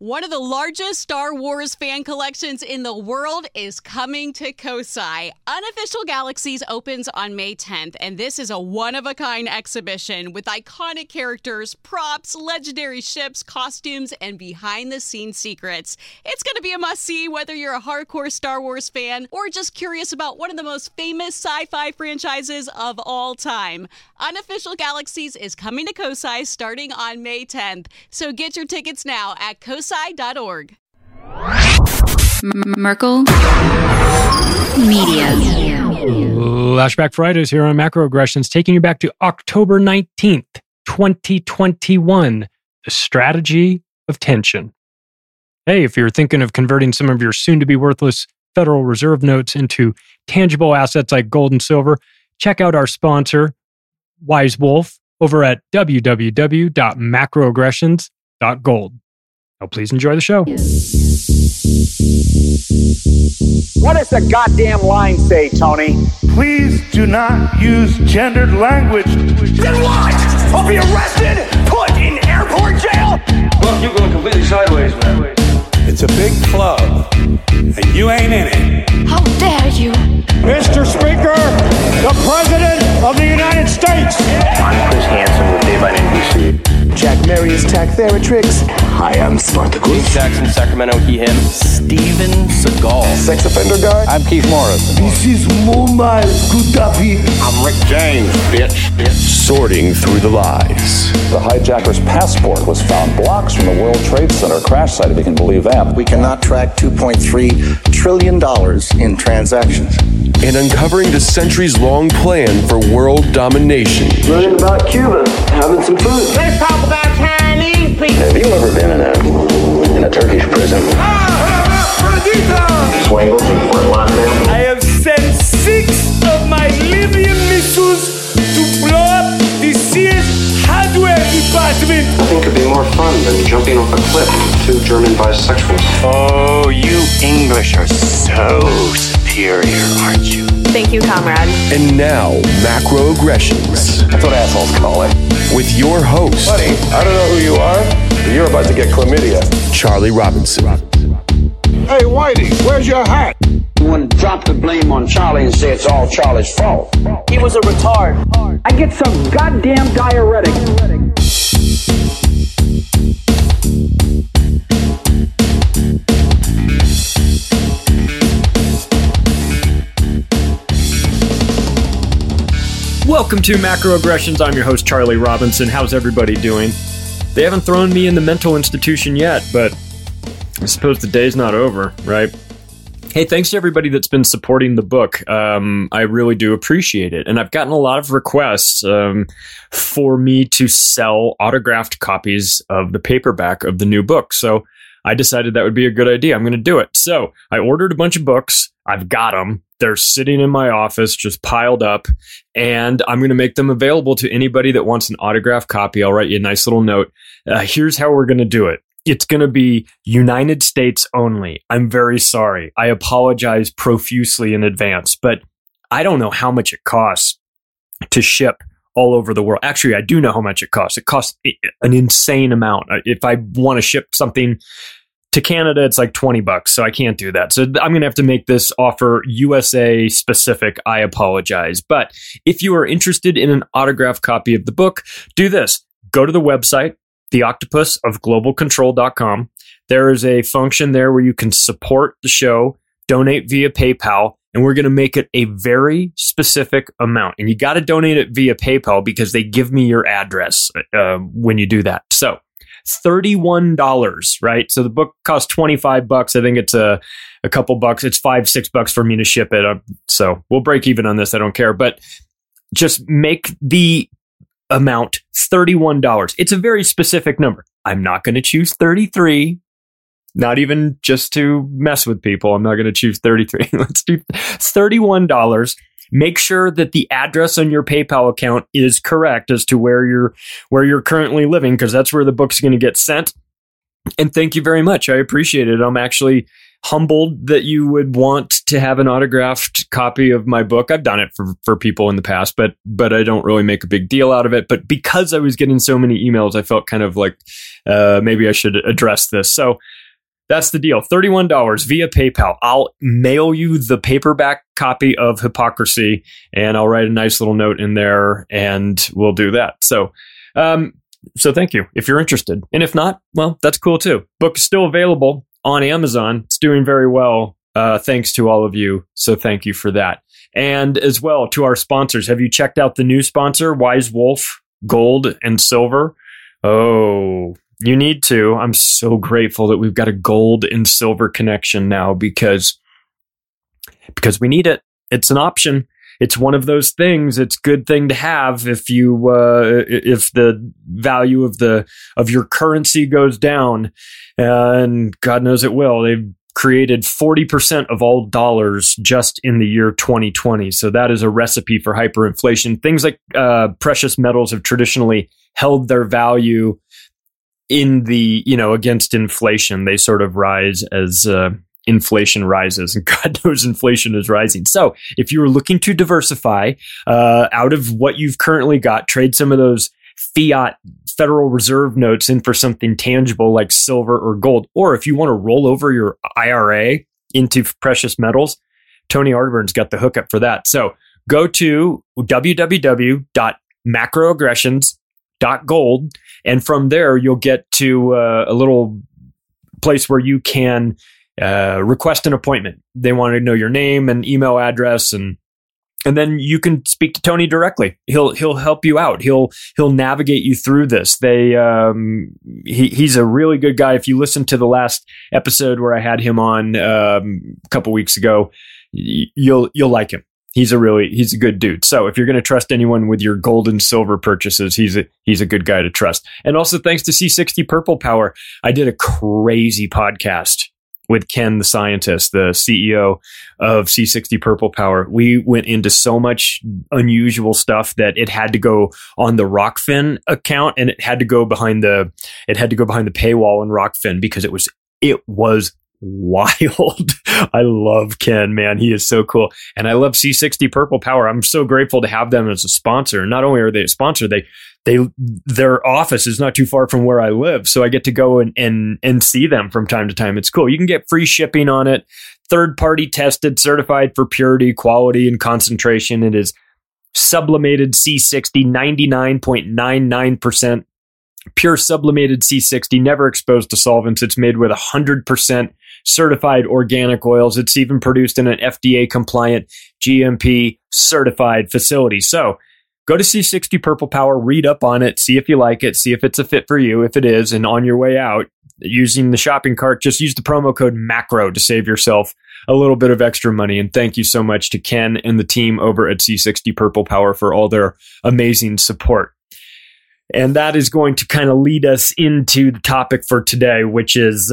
One of the largest Star Wars fan collections in the world is coming to Kosai. Unofficial Galaxies opens on May 10th, and this is a one-of-a-kind exhibition with iconic characters, props, legendary ships, costumes, and behind-the-scenes secrets. It's going to be a must-see whether you're a hardcore Star Wars fan or just curious about one of the most famous sci-fi franchises of all time. Unofficial Galaxies is coming to Kosai starting on May 10th, so get your tickets now at kosai.org. Merkel Media. Flashback Fridays here on Macroaggressions, taking you back to October 19th, 2021. The strategy of tension. Hey, if you're thinking of converting some of your soon-to-be worthless Federal Reserve notes into tangible assets like gold and silver, check out our sponsor, Wise Wolf, over at www.macroaggressions.gold. Now, please enjoy the show. What does the goddamn line say, Tony? Please do not use gendered language. Then what? I'll be arrested, put in airport jail? Well, you're going completely sideways, man. It's a big club, and you ain't in it. How dare you? Mr. Speaker, the President of the United States. I'm Chris Hansen with Dave on NBC. Jack Marius Tactheratrix. Hi, I'm Spartacus. Jackson, Sacramento, he, him. Steven Seagal. Sex offender guy. I'm Keith Morris. This is Muammar Gaddafi. I'm Rick James, bitch. Sorting through the lies. The hijacker's passport was found blocks from the World Trade Center crash site, if you can believe that. We cannot track $2.3 trillion in transactions. And uncovering the centuries-long plan for world domination. Learning about Cuba, having some food. Let's talk about Chinese people. Have you ever been in a Turkish prison? Swangles in Fort Lauderdale? I have sent 6 of my Libyan missiles to blow up the Sears hardware department. Nothing could be more fun than jumping off a cliff with 2 German bisexuals. Oh, you English are so superior, aren't you? Thank you, comrade. And now, Macroaggressions. That's what assholes call it. With your host, Buddy, I don't know who you are, but you're about to get chlamydia. Charlie Robinson. Hey, Whitey, where's your hat? You want to drop the blame on Charlie and say it's all Charlie's fault. He was a retard. I get some goddamn diuretic. Welcome to Macroaggressions. I'm your host, Charlie Robinson. How's everybody doing? They haven't thrown me in the mental institution yet, but I suppose the day's not over, right? Hey, thanks to everybody that's been supporting the book. I really do appreciate it. And I've gotten a lot of requests for me to sell autographed copies of the paperback of the new book. So I decided that would be a good idea. I'm going to do it. So I ordered a bunch of books. I've got them. They're sitting in my office, just piled up, and I'm going to make them available to anybody that wants an autographed copy. I'll write you a nice little note. Here's how we're going to do it. It's going to be United States only. I'm very sorry. I apologize profusely in advance, but I don't know how much it costs to ship all over the world. Actually, I do know how much it costs. It costs an insane amount. If I want to ship something to Canada, it's like $20, so I can't do that. So I'm going to have to make this offer USA specific. I apologize. But if you are interested in an autographed copy of the book, do this. Go to the website, theoctopusofglobalcontrol.com. There is a function there where you can support the show, donate via PayPal, and we're going to make it a very specific amount. And you got to donate it via PayPal because they give me your address when you do that. So $31, right? So the book costs $25. I think it's a couple bucks. It's $5-6 for me to ship it. So we'll break even on this. I don't care. But just make the amount $31. It's a very specific number. I'm not going to choose 33. Not even just to mess with people. I'm not going to choose 33. Let's do $31. Make sure that the address on your PayPal account is correct as to where you're currently living, because that's where the book's going to get sent. And thank you very much. I appreciate it. I'm actually humbled that you would want to have an autographed copy of my book. I've done it for people in the past, but I don't really make a big deal out of it. But because I was getting so many emails, I felt kind of like maybe I should address this. So that's the deal. $31 via PayPal. I'll mail you the paperback copy of Hypocrisy, and I'll write a nice little note in there, and we'll do that. So thank you if you're interested. And if not, well, that's cool too. Book is still available on Amazon. It's doing very well, thanks to all of you. So thank you for that. And as well to our sponsors. Have you checked out the new sponsor, Wise Wolf Gold and Silver? Oh, you need to. I'm so grateful that we've got a gold and silver connection now because we need it. It's an option. It's one of those things. It's a good thing to have if the value of your currency goes down, and God knows it will. They've created 40% of all dollars just in the year 2020. So that is a recipe for hyperinflation. Things like precious metals have traditionally held their value in the, against inflation. They sort of rise as inflation rises, and God knows inflation is rising. So if you're looking to diversify out of what you've currently got, trade some of those fiat Federal Reserve notes in for something tangible like silver or gold, or if you want to roll over your IRA into precious metals, Tony Arburn's got the hookup for that. So go to www.macroaggressions.gold, and from there you'll get to a little place where you can request an appointment. They want to know your name and email address, and then you can speak to Tony directly. He'll help you out. He'll navigate you through this. He's a really good guy. If you listen to the last episode where I had him on a couple weeks ago, you'll like him. He's a good dude. So if you're going to trust anyone with your gold and silver purchases, he's a good guy to trust. And also thanks to C60 Purple Power, I did a crazy podcast with Ken, the scientist, the CEO of C60 Purple Power. We went into so much unusual stuff that it had to go on the Rockfin account, and it had to go behind the paywall in Rockfin because it was wild. I love Ken, man. He is so cool. And I love C60 Purple Power. I'm so grateful to have them as a sponsor. Not only are they a sponsor, their office is not too far from where I live. So I get to go and see them from time to time. It's cool. You can get free shipping on it. Third party tested, certified for purity, quality, and concentration. It is sublimated C60, 99.99%. Pure sublimated C60, never exposed to solvents. It's made with 100% certified organic oils. It's even produced in an FDA compliant GMP certified facility. So go to C60 Purple Power, read up on it, see if you like it, see if it's a fit for you. If it is, and on your way out, using the shopping cart, just use the promo code MACRO to save yourself a little bit of extra money. And thank you so much to Ken and the team over at C60 Purple Power for all their amazing support. And that is going to kind of lead us into the topic for today, which is,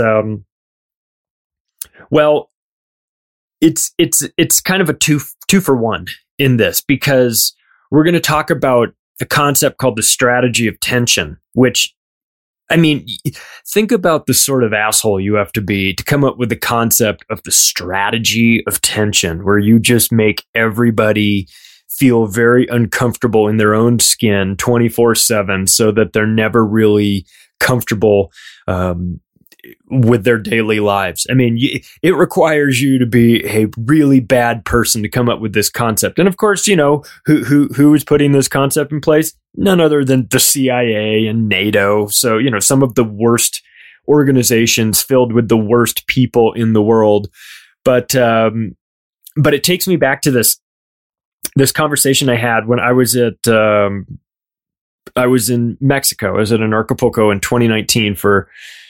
it's kind of a two for one in this, because we're going to talk about a concept called the strategy of tension, which, I mean, think about the sort of asshole you have to be to come up with the concept of the strategy of tension, where you just make everybody feel very uncomfortable in their own skin 24/7 so that they're never really comfortable with their daily lives. I mean, it requires you to be a really bad person to come up with this concept. And of course, who is putting this concept in place? None other than the CIA and NATO. So, some of the worst organizations filled with the worst people in the world. But it takes me back to this conversation I had when I was in Mexico. I was in Acapulco in 2019 for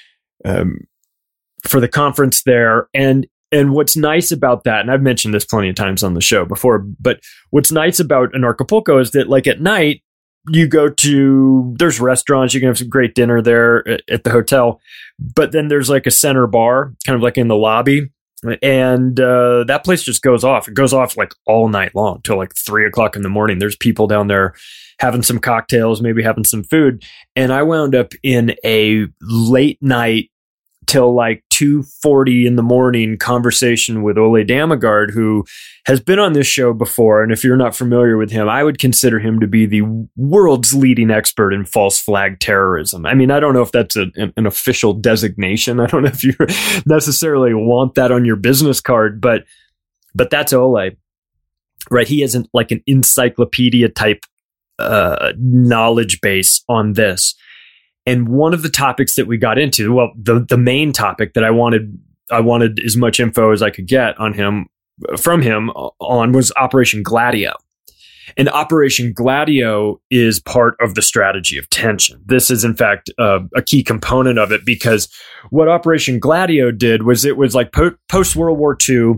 the conference there. And what's nice about that, and I've mentioned this plenty of times on the show before, but what's nice about an Acapulco is that, like, at night, you go to, there's restaurants, you can have some great dinner there at the hotel, but then there's like a center bar, kind of like in the lobby. And that place just goes off. It goes off like all night long till like 3:00 in the morning. There's people down there having some cocktails, maybe having some food. And I wound up in a late night till like 2:40 in the morning conversation with Ole Damagard, who has been on this show before. And if you're not familiar with him, I would consider him to be the world's leading expert in false flag terrorism. I mean, I don't know if that's an official designation. I don't know if you necessarily want that on your business card, but that's Ole, right? He isn't like an encyclopedia type knowledge base on this. And one of the topics that we got into, well, the main topic that I wanted as much info as I could get on him from him on was Operation Gladio. And Operation Gladio is part of the strategy of tension. This is, in fact, a key component of it, because what Operation Gladio did was it was like post World War II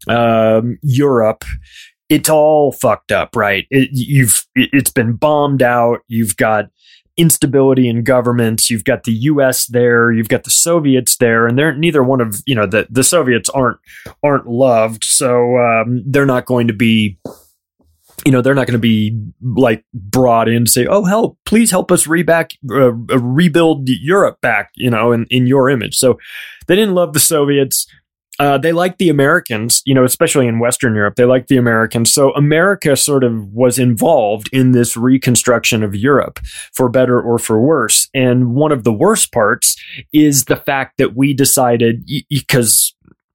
Europe. It's all fucked up, right? It's been bombed out. You've got instability in governments. You've got the U.S. there. You've got the Soviets there, and they're neither one of the Soviets aren't loved, so they're not going to be. They're not going to be like brought in to say, "Oh, help! Please help us rebuild Europe back." In your image. So they didn't love the Soviets. They liked the Americans, especially in Western Europe. They liked the Americans. So America sort of was involved in this reconstruction of Europe, for better or for worse. And one of the worst parts is the fact that we decided, because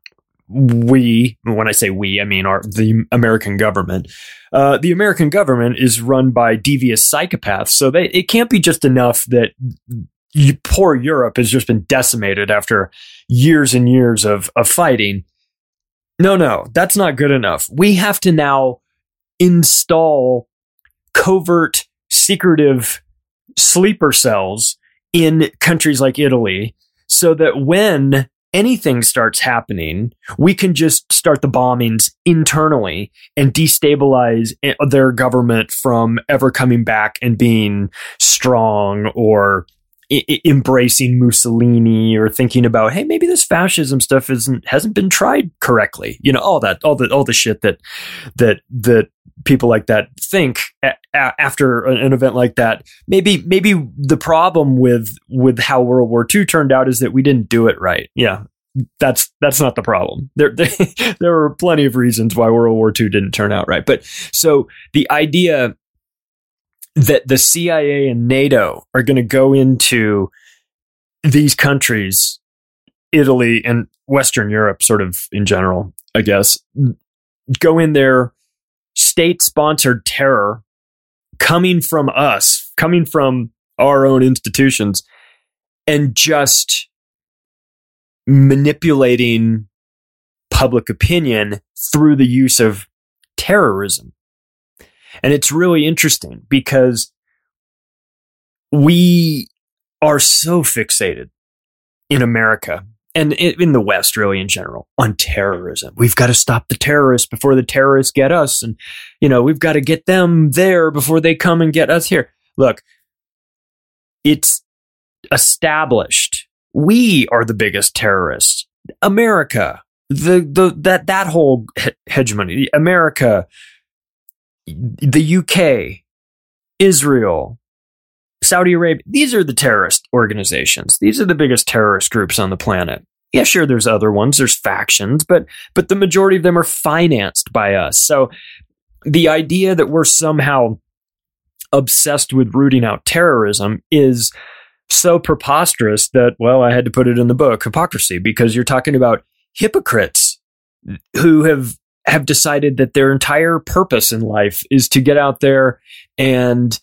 when I say we, I mean the American government. The American government is run by devious psychopaths. So it can't be just enough that poor Europe has just been decimated after years and years of fighting. No, that's not good enough. We have to now install covert, secretive sleeper cells in countries like Italy, so that when anything starts happening, we can just start the bombings internally and destabilize their government from ever coming back and being strong, or embracing Mussolini, or thinking about, hey, maybe this fascism stuff hasn't been tried correctly. All the shit that people like that think after an event like that. Maybe the problem with how World War II turned out is that we didn't do it right. Yeah, that's not the problem. There were plenty of reasons why World War II didn't turn out right. But so the idea that the CIA and NATO are going to go into these countries, Italy and Western Europe, sort of in general, I guess, go in there, state-sponsored terror coming from us, coming from our own institutions, and just manipulating public opinion through the use of terrorism. And it's really interesting because we are so fixated in America and in the West, really in general, on terrorism. We've got to stop the terrorists before the terrorists get us. And, we've got to get them there before they come and get us here. Look, it's established. We are the biggest terrorists. America, that whole hegemony, America, the UK, Israel, Saudi Arabia, these are the terrorist organizations. These are the biggest terrorist groups on the planet. Yeah, sure, there's other ones, there's factions, but the majority of them are financed by us. So the idea that we're somehow obsessed with rooting out terrorism is so preposterous that, well, I had to put it in the book, Hypocrisy, because you're talking about hypocrites who have decided that their entire purpose in life is to get out there and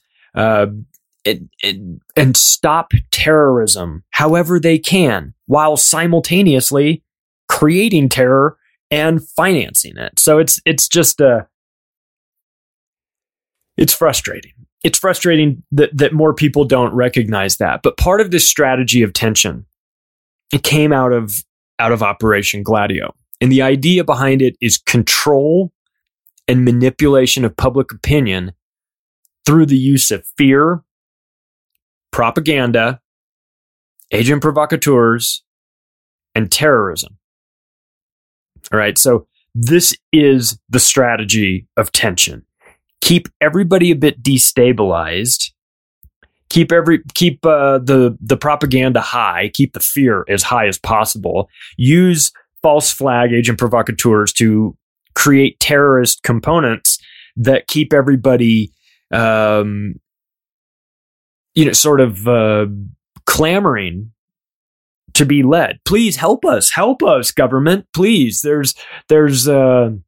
stop terrorism however they can, while simultaneously creating terror and financing it. So it's just it's frustrating. It's frustrating that more people don't recognize that. But part of this strategy of tension, it came out of Operation Gladio. And the idea behind it is control and manipulation of public opinion through the use of fear, propaganda, agent provocateurs, and terrorism. All right, so this is the strategy of tension. Keep everybody a bit destabilized. Keep the propaganda high, keep the fear as high as possible. Use false flag agent provocateurs to create terrorist components that keep everybody, sort of clamoring to be led. Please help us, government. Please, there's the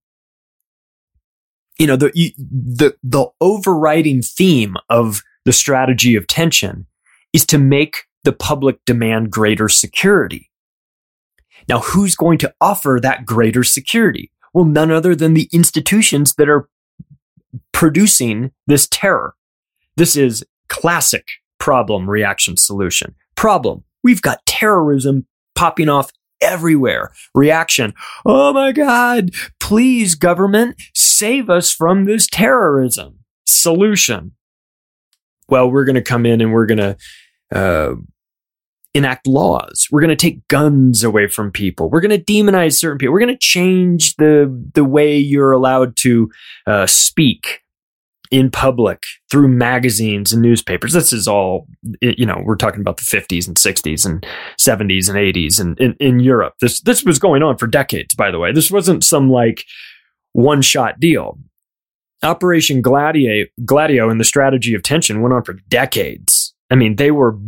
overriding theme of the strategy of tension is to make the public demand greater security. Now, who's going to offer that greater security? Well, none other than the institutions that are producing this terror. This is classic problem, reaction, solution. Problem: we've got terrorism popping off everywhere. Reaction: oh my God, please, government, save us from this terrorism. Solution: well, we're going to come in and we're going to enact laws. We're going to take guns away from people. We're going to demonize certain people. We're going to change the way you're allowed to speak in public through magazines and newspapers. This is all, we're talking about the 50s and 60s and 70s and 80s and in Europe. This was going on for decades, by the way. This wasn't some like one-shot deal. Operation Gladio and the strategy of tension went on for decades. I mean, they were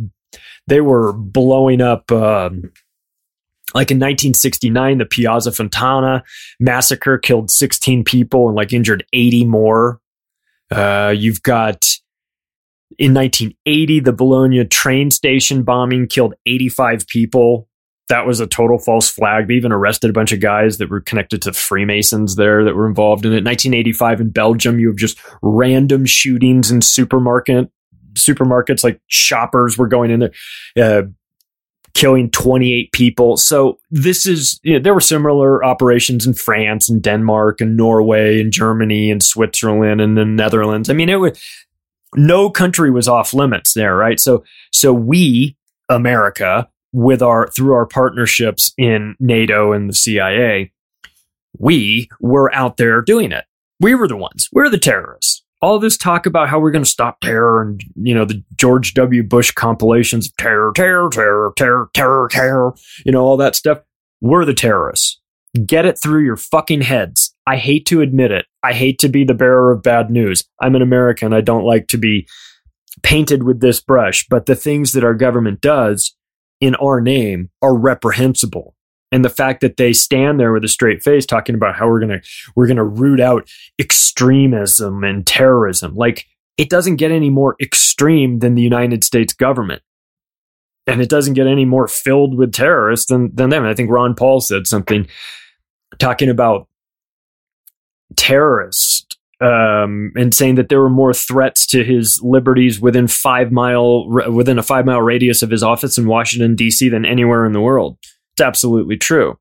blowing up, like in 1969, the Piazza Fontana massacre killed 16 people and like injured 80 more. You've got in 1980, the Bologna train station bombing killed 85 people. That was a total false flag. They even arrested a bunch of guys that were connected to Freemasons there that were involved in it. 1985 in Belgium, you have just random shootings in supermarkets, like shoppers were going in there, killing 28 people. So this is, there were similar operations in France and Denmark and Norway and Germany and Switzerland and the Netherlands. I mean, no country was off limits there, right? So we, America, through our partnerships in NATO and the CIA, we were out there doing it. We were the ones. We're the terrorists. All this talk about how we're going to stop terror and, the George W. Bush compilations of terror, all that stuff. We're the terrorists. Get it through your fucking heads. I hate to admit it. I hate to be the bearer of bad news. I'm an American. I don't like to be painted with this brush, but the things that our government does in our name are reprehensible. And the fact that they stand there with a straight face talking about how we're going to root out extremism and terrorism. Like, it doesn't get any more extreme than the United States government. And it doesn't get any more filled with terrorists than them. And I think Ron Paul said something talking about terrorists and saying that there were more threats to his liberties within a 5-mile radius of his office in Washington, D.C. than anywhere in the world. It's absolutely true.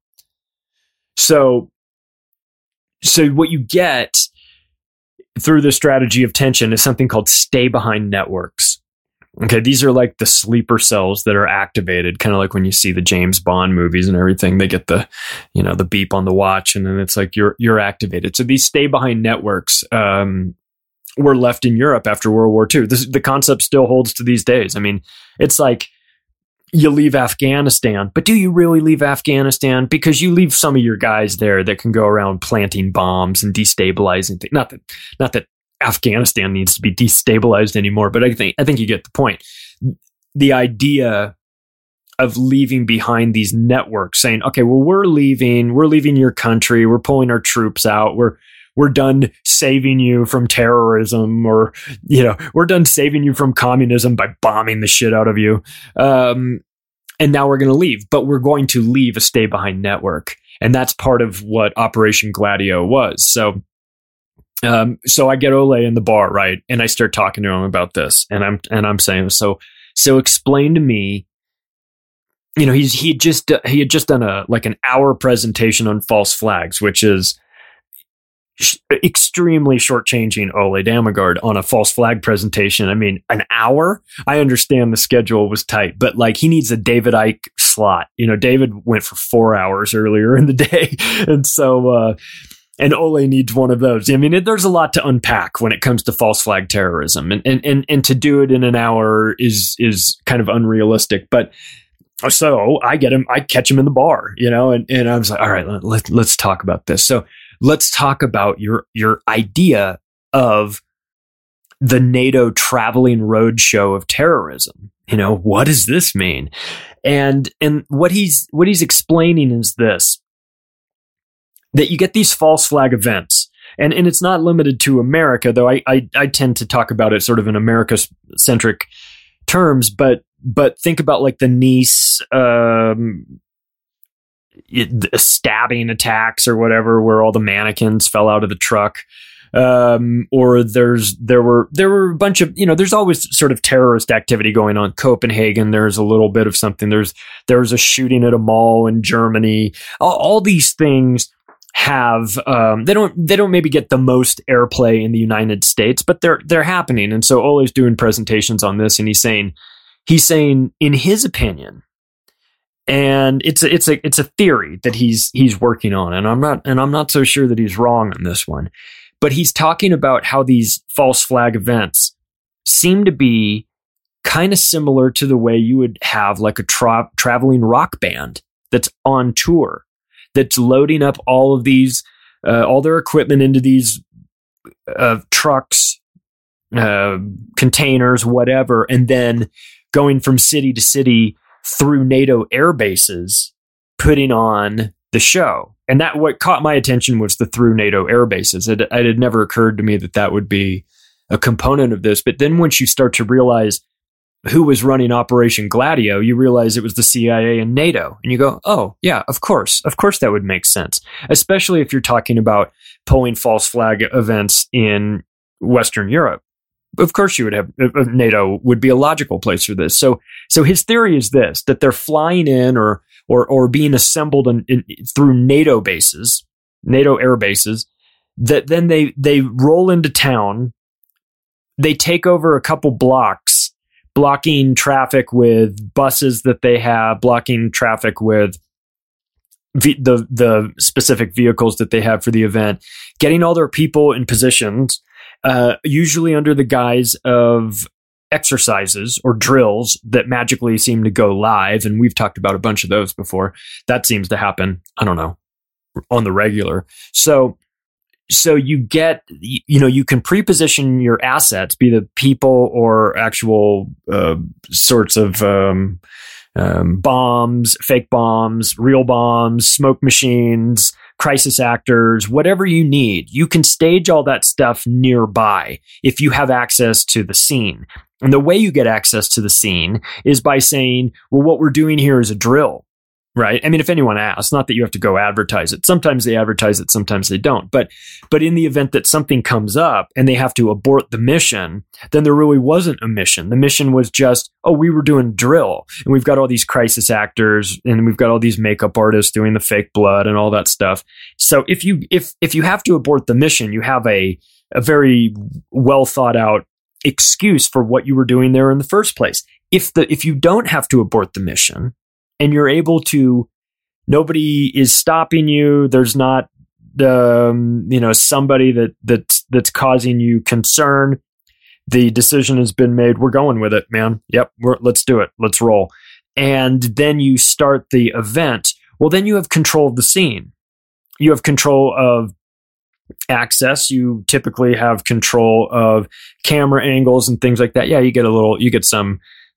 So what you get through the strategy of tension is something called stay behind networks. Okay, these are like the sleeper cells that are activated, kind of like when you see the James Bond movies and everything. They get the beep on the watch, and then it's like you're activated. So these stay behind networks were left in Europe after World War II. The concept still holds to these days. I mean, it's like you leave Afghanistan, but do you really leave Afghanistan? Because you leave some of your guys there that can go around planting bombs and destabilizing things. Not that Afghanistan needs to be destabilized anymore, but I think you get the point. The idea of leaving behind these networks, saying, okay, well, we're leaving your country, we're pulling our troops out, we're done saving you from terrorism, or we're done saving you from communism by bombing the shit out of you, and now we're going to leave, but we're going to leave a stay behind network, and that's part of what Operation Gladio was. So I get Ole in the bar, right? And I start talking to him about this, and I'm saying, so explain to me, he had just done an hour presentation on false flags, which is extremely shortchanging Ole Dammegard on a false flag presentation. I mean, an hour? I understand the schedule was tight, but like, he needs a David Icke slot. David went for 4 hours earlier in the day. And so And Ole needs one of those. I mean, there's a lot to unpack when it comes to false flag terrorism, and to do it in an hour is kind of unrealistic. But so I catch him in the bar, and I was like, all right, let's talk about this. So let's talk about your idea of the NATO traveling roadshow of terrorism. What does this mean? And what he's explaining is this, that you get these false flag events, and it's not limited to America, though I tend to talk about it sort of in America-centric terms, but think about like the Nice stabbing attacks or whatever, where all the mannequins fell out of the truck. Or there were a bunch of, there's always sort of terrorist activity going on. Copenhagen, there's a little bit of something. There was a shooting at a mall in Germany. All these things have, they don't maybe get the most airplay in the United States, but they're happening. And so Ole's doing presentations on this, and he's saying in his opinion, and it's a theory that he's working on, and I'm not so sure that he's wrong on this one. But he's talking about how these false flag events seem to be kind of similar to the way you would have like a traveling rock band that's on tour, that's loading up all of these, all their equipment into these trucks, containers, whatever, and then going from city to city through NATO air bases, putting on the show. And that what caught my attention was the through NATO air bases. It had never occurred to me that would be a component of this. But then once you start to realize who was running Operation Gladio, you realize it was the CIA and NATO. And you go, oh, yeah, of course that would make sense. Especially if you're talking about pulling false flag events in Western Europe. Of course you would have, NATO would be a logical place for this. So his theory is this, that they're flying in or being assembled through NATO bases, NATO air bases, that then they roll into town, they take over a couple blocks, blocking traffic with buses that they have, blocking traffic with the specific vehicles that they have for the event, getting all their people in positions, usually under the guise of exercises or drills that magically seem to go live. And we've talked about a bunch of those before. That seems to happen, I don't know, on the regular. So you get, you can pre-position your assets, be the people or actual sorts of bombs, fake bombs, real bombs, smoke machines, crisis actors, whatever you need. You can stage all that stuff nearby if you have access to the scene. And the way you get access to the scene is by saying, well, what we're doing here is a drill, right? I mean, if anyone asks, not that you have to go advertise it. Sometimes they advertise it, sometimes they don't. But in the event that something comes up and they have to abort the mission, then there really wasn't a mission. The mission was just, we were doing drill, and we've got all these crisis actors, and we've got all these makeup artists doing the fake blood and all that stuff. So if you have to abort the mission, you have a very well thought out excuse for what you were doing there in the first place. If you don't have to abort the mission and you're able to, nobody is stopping you, there's not somebody that's causing you concern, the decision has been made, we're going with it, man. Yep, let's do it. Let's roll. And then you start the event. Well, then you have control of the scene. You have control of access. You typically have control of camera angles and things like that. Yeah, you get some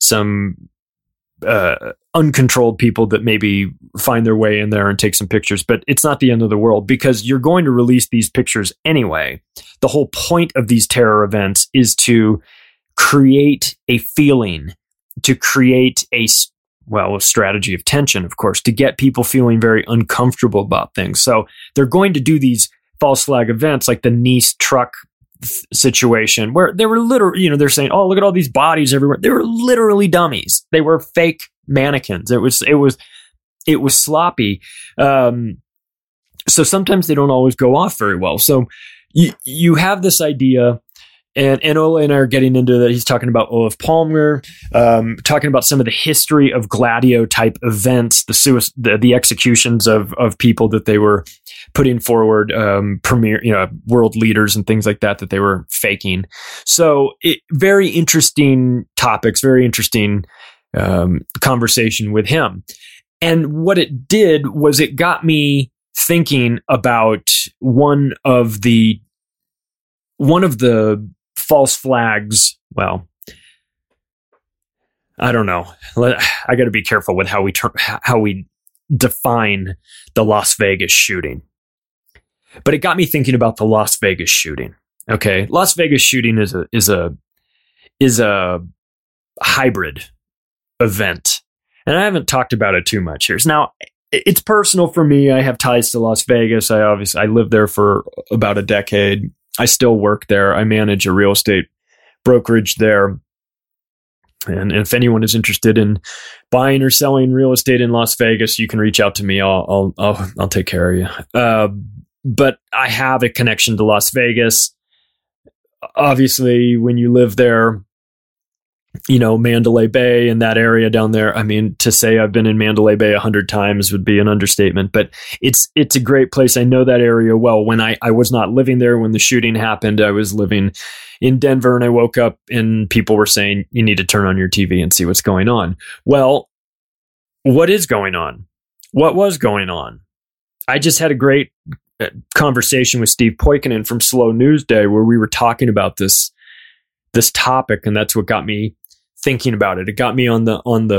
uncontrolled people that maybe find their way in there and take some pictures, but it's not the end of the world because you're going to release these pictures anyway. The whole point of these terror events is to create a feeling, to create a strategy of tension, of course, to get people feeling very uncomfortable about things. So they're going to do these false flag events like the Nice truck situation where they were literally, they're saying, oh, look at all these bodies everywhere. They were literally dummies. They were fake mannequins. It was sloppy. So sometimes they don't always go off very well. So you have this idea And Ole and I are getting into that. He's talking about Olaf Palmer, talking about some of the history of Gladio type events, the executions of people that they were putting forward, world leaders and things like that they were faking. So very interesting topics, very interesting conversation with him. And what it did was it got me thinking about one of the false flags. Well, I don't know. I got to be careful with how we define the Las Vegas shooting. But it got me thinking about the Las Vegas shooting. Okay, Las Vegas shooting is a hybrid event. And I haven't talked about it too much here. Now, it's personal for me. I have ties to Las Vegas. I lived there for about a decade. I still work there. I manage a real estate brokerage there. And if anyone is interested in buying or selling real estate in Las Vegas, you can reach out to me. I'll take care of you. But I have a connection to Las Vegas. Obviously, when you live there, Mandalay Bay and that area down there. I mean, to say I've been in Mandalay Bay 100 times would be an understatement, but it's a great place. I know that area well. When I was not living there when the shooting happened, I was living in Denver, and I woke up and people were saying, you need to turn on your TV and see what's going on. Well, what is going on? What was going on? I just had a great conversation with Steve Poikonen from Slow News Day where we were talking about this topic, and that's what got me thinking about it. It got me on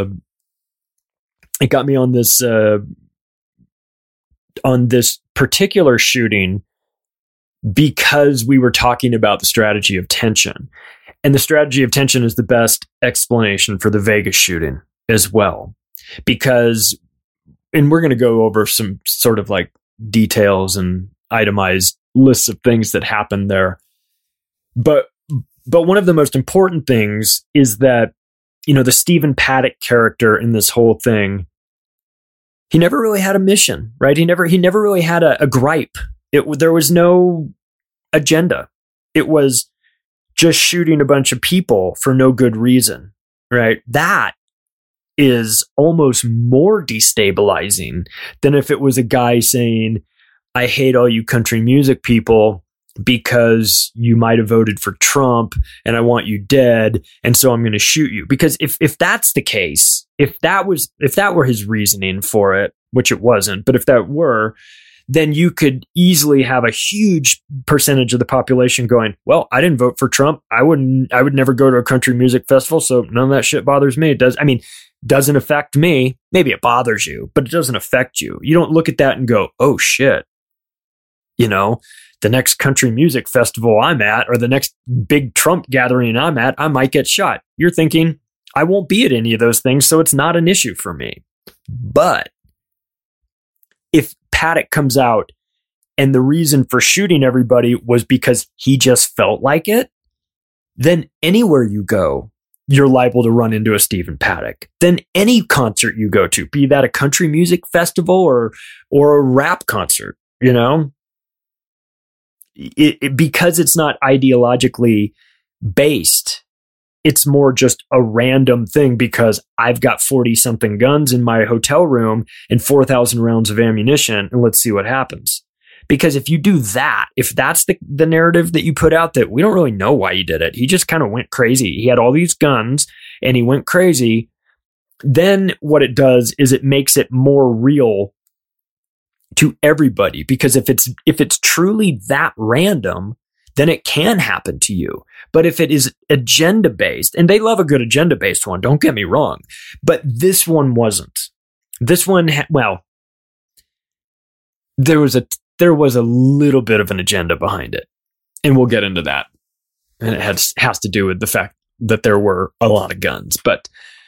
this particular shooting because we were talking about the strategy of tension. And the strategy of tension is the best explanation for the Vegas shooting as well. Because, and we're going to go over some sort of like details and itemized lists of things that happened there. But one of the most important things is that, the Stephen Paddock character in this whole thing, he never really had a mission, right? He never really had a gripe. There was no agenda. It was just shooting a bunch of people for no good reason, right? That is almost more destabilizing than if it was a guy saying, I hate all you country music people because you might have voted for Trump and I want you dead, and so I'm going to shoot you. Because if that's the case, if that were his reasoning for it, which it wasn't, but if that were, then you could easily have a huge percentage of the population going, well, I didn't vote for Trump. I would never go to a country music festival, so none of that shit bothers me. It doesn't affect me. Maybe it bothers you, but it doesn't affect you. You don't look at that and go, oh shit, the next country music festival I'm at, or the next big Trump gathering I'm at, I might get shot. You're thinking, I won't be at any of those things, so it's not an issue for me. But if Paddock comes out and the reason for shooting everybody was because he just felt like it, then anywhere you go, you're liable to run into a Stephen Paddock. Then any concert you go to, be that a country music festival or a rap concert, because it's not ideologically based, it's more just a random thing because I've got 40 something guns in my hotel room and 4,000 rounds of ammunition, and let's see what happens. Because if you do that, if that's the narrative that you put out, that we don't really know why he did it, he just kind of went crazy. He had all these guns and he went crazy. Then what it does is it makes it more real to everybody, because if it's truly that random, then it can happen to you. But if it is agenda based, and they love a good agenda based one, don't get me wrong, but this one wasn't. This one, there was a little bit of an agenda behind it, and we'll get into that. And it has to do with the fact that there were a lot of guns, but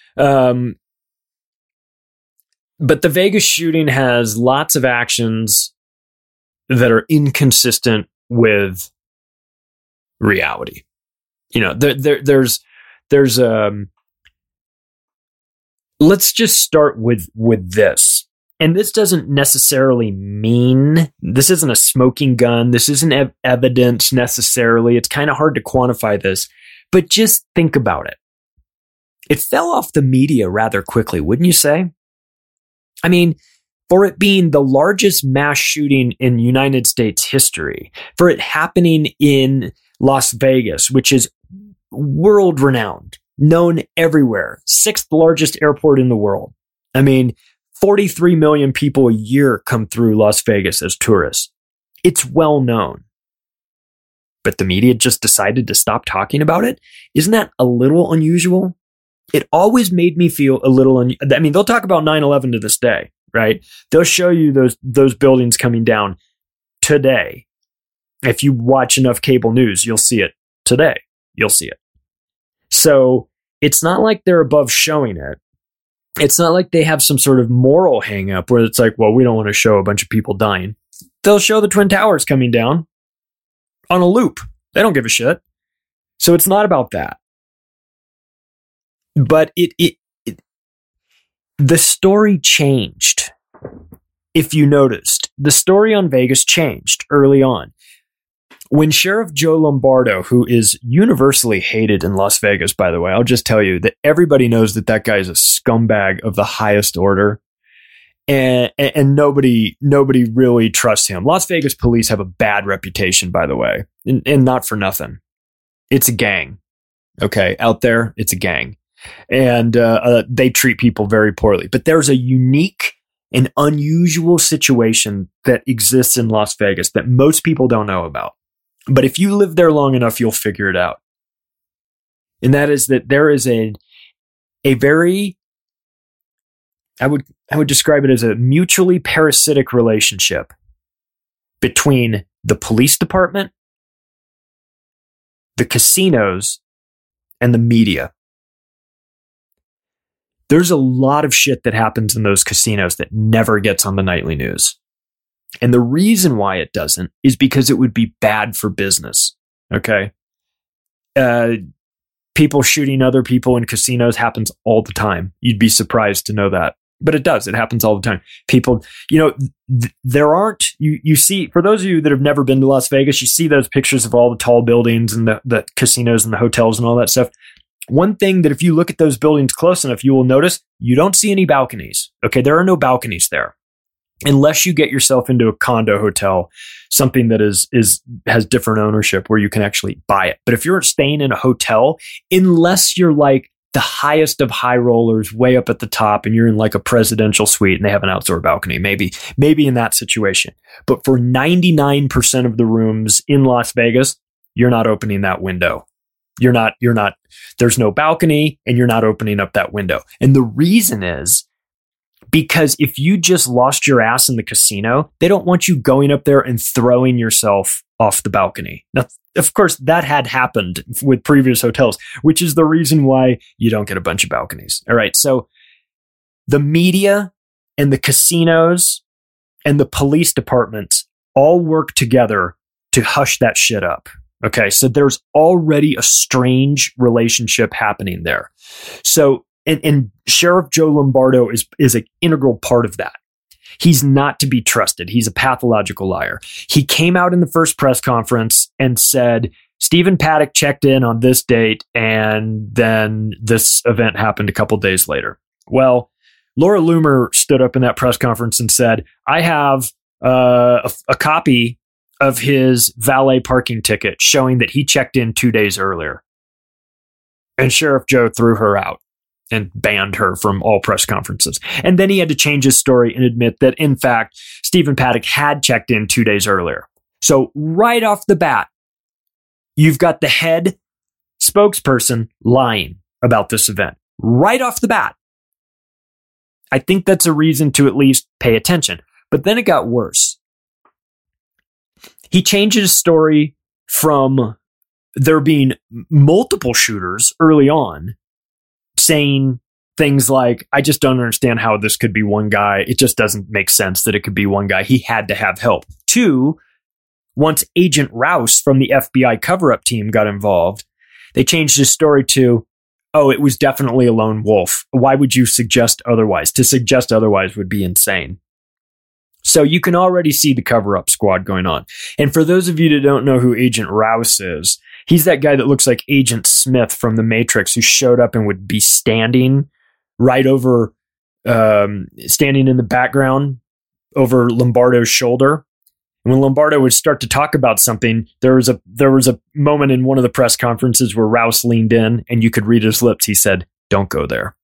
the Vegas shooting has lots of actions that are inconsistent with reality. There's let's just start with this. And this doesn't necessarily mean, this isn't a smoking gun. This isn't evidence necessarily. It's kind of hard to quantify this, but just think about it. It fell off the media rather quickly, wouldn't you say? I mean, for it being the largest mass shooting in United States history, for it happening in Las Vegas, which is world renowned, known everywhere, 6th largest airport in the world. I mean, 43 million people a year come through Las Vegas as tourists. It's well known. But the media just decided to stop talking about it? Isn't that a little unusual? It always made me feel a little I mean, they'll talk about 9/11 to this day, right? They'll show you those buildings coming down today. If you watch enough cable news, you'll see it today. You'll see it. So it's not like they're above showing it. It's not like they have some sort of moral hang up where it's like, well, we don't want to show a bunch of people dying. They'll show the Twin Towers coming down on a loop. They don't give a shit. So it's not about that. But the story changed. If you noticed, the story on Vegas changed early on. When Sheriff Joe Lombardo, who is universally hated in Las Vegas, by the way, I'll just tell you that everybody knows that guy is a scumbag of the highest order, and nobody really trusts him. Las Vegas police have a bad reputation, by the way, and not for nothing. It's a gang. Okay, out there, it's a gang, and they treat people very poorly. But there's a unique and unusual situation that exists in Las Vegas that most people don't know about. But if you live there long enough, you'll figure it out. And that is that there is a very, I would describe it as a mutually parasitic relationship between the police department, the casinos, and the media. There's a lot of shit that happens in those casinos that never gets on the nightly news. And the reason why it doesn't is because it would be bad for business. Okay. People shooting other people in casinos happens all the time. You'd be surprised to know that. But it does. It happens all the time. People, there aren't, you see, for those of you that have never been to Las Vegas, you see those pictures of all the tall buildings and the casinos and the hotels and all that stuff. One thing that if you look at those buildings close enough, you will notice you don't see any balconies. Okay. There are no balconies there. Unless you get yourself into a condo hotel, something that has different ownership where you can actually buy it. But if you're staying in a hotel, unless you're like the highest of high rollers way up at the top and you're in like a presidential suite and they have an outdoor balcony, maybe in that situation. But for 99% of the rooms in Las Vegas, you're not opening that window. You're not, there's no balcony and you're not opening up that window. And the reason is, because if you just lost your ass in the casino, they don't want you going up there and throwing yourself off the balcony. Now, of course, that had happened with previous hotels, which is the reason why you don't get a bunch of balconies. All right. So the media and the casinos and the police departments all work together to hush that shit up. Okay. So there's already a strange relationship happening there. So And Sheriff Joe Lombardo is an integral part of that. He's not to be trusted. He's a pathological liar. He came out in the first press conference and said, Stephen Paddock checked in on this date, and then this event happened a couple days later. Well, Laura Loomer stood up in that press conference and said, I have a copy of his valet parking ticket showing that he checked in 2 days earlier. And Sheriff Joe threw her out and banned her from all press conferences. And then he had to change his story and admit that, in fact, Stephen Paddock had checked in 2 days earlier. So right off the bat, you've got the head spokesperson lying about this event. Right off the bat. I think that's a reason to at least pay attention. But then it got worse. He changed his story from there being multiple shooters early on, saying things like, I just don't understand how this could be one guy. It just doesn't make sense that it could be one guy. He had to have help. Two, once Agent Rouse from the FBI cover-up team got involved, they changed his story to, oh, it was definitely a lone wolf. Why would you suggest otherwise? To suggest otherwise would be insane. So you can already see the cover-up squad going on. And for those of you that don't know who Agent Rouse is, he's that guy that looks like Agent Smith from The Matrix, who showed up and would be standing right over, standing in the background over Lombardo's shoulder. And when Lombardo would start to talk about something, there was a moment in one of the press conferences where Rouse leaned in and you could read his lips. He said, "Don't go there."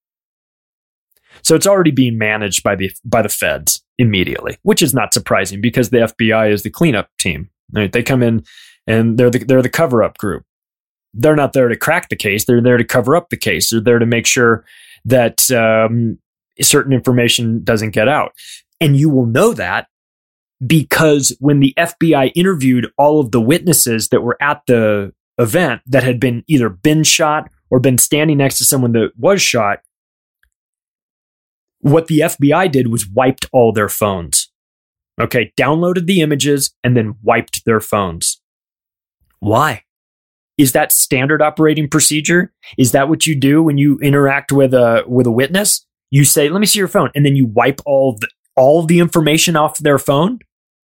So it's already being managed by the feds immediately, which is not surprising because the FBI is the cleanup team. Right? They come in and they're the cover-up group. They're not there to crack the case. They're there to cover up the case. They're there to make sure that certain information doesn't get out. And you will know that because when the FBI interviewed all of the witnesses that were at the event that had either been shot or been standing next to someone that was shot, what the FBI did was wiped all their phones. Okay, downloaded the images and then wiped their phones. Why? Is that standard operating procedure? Is that what you do when you interact with a witness? You say, "Let me see your phone," and then you wipe all of the information off their phone?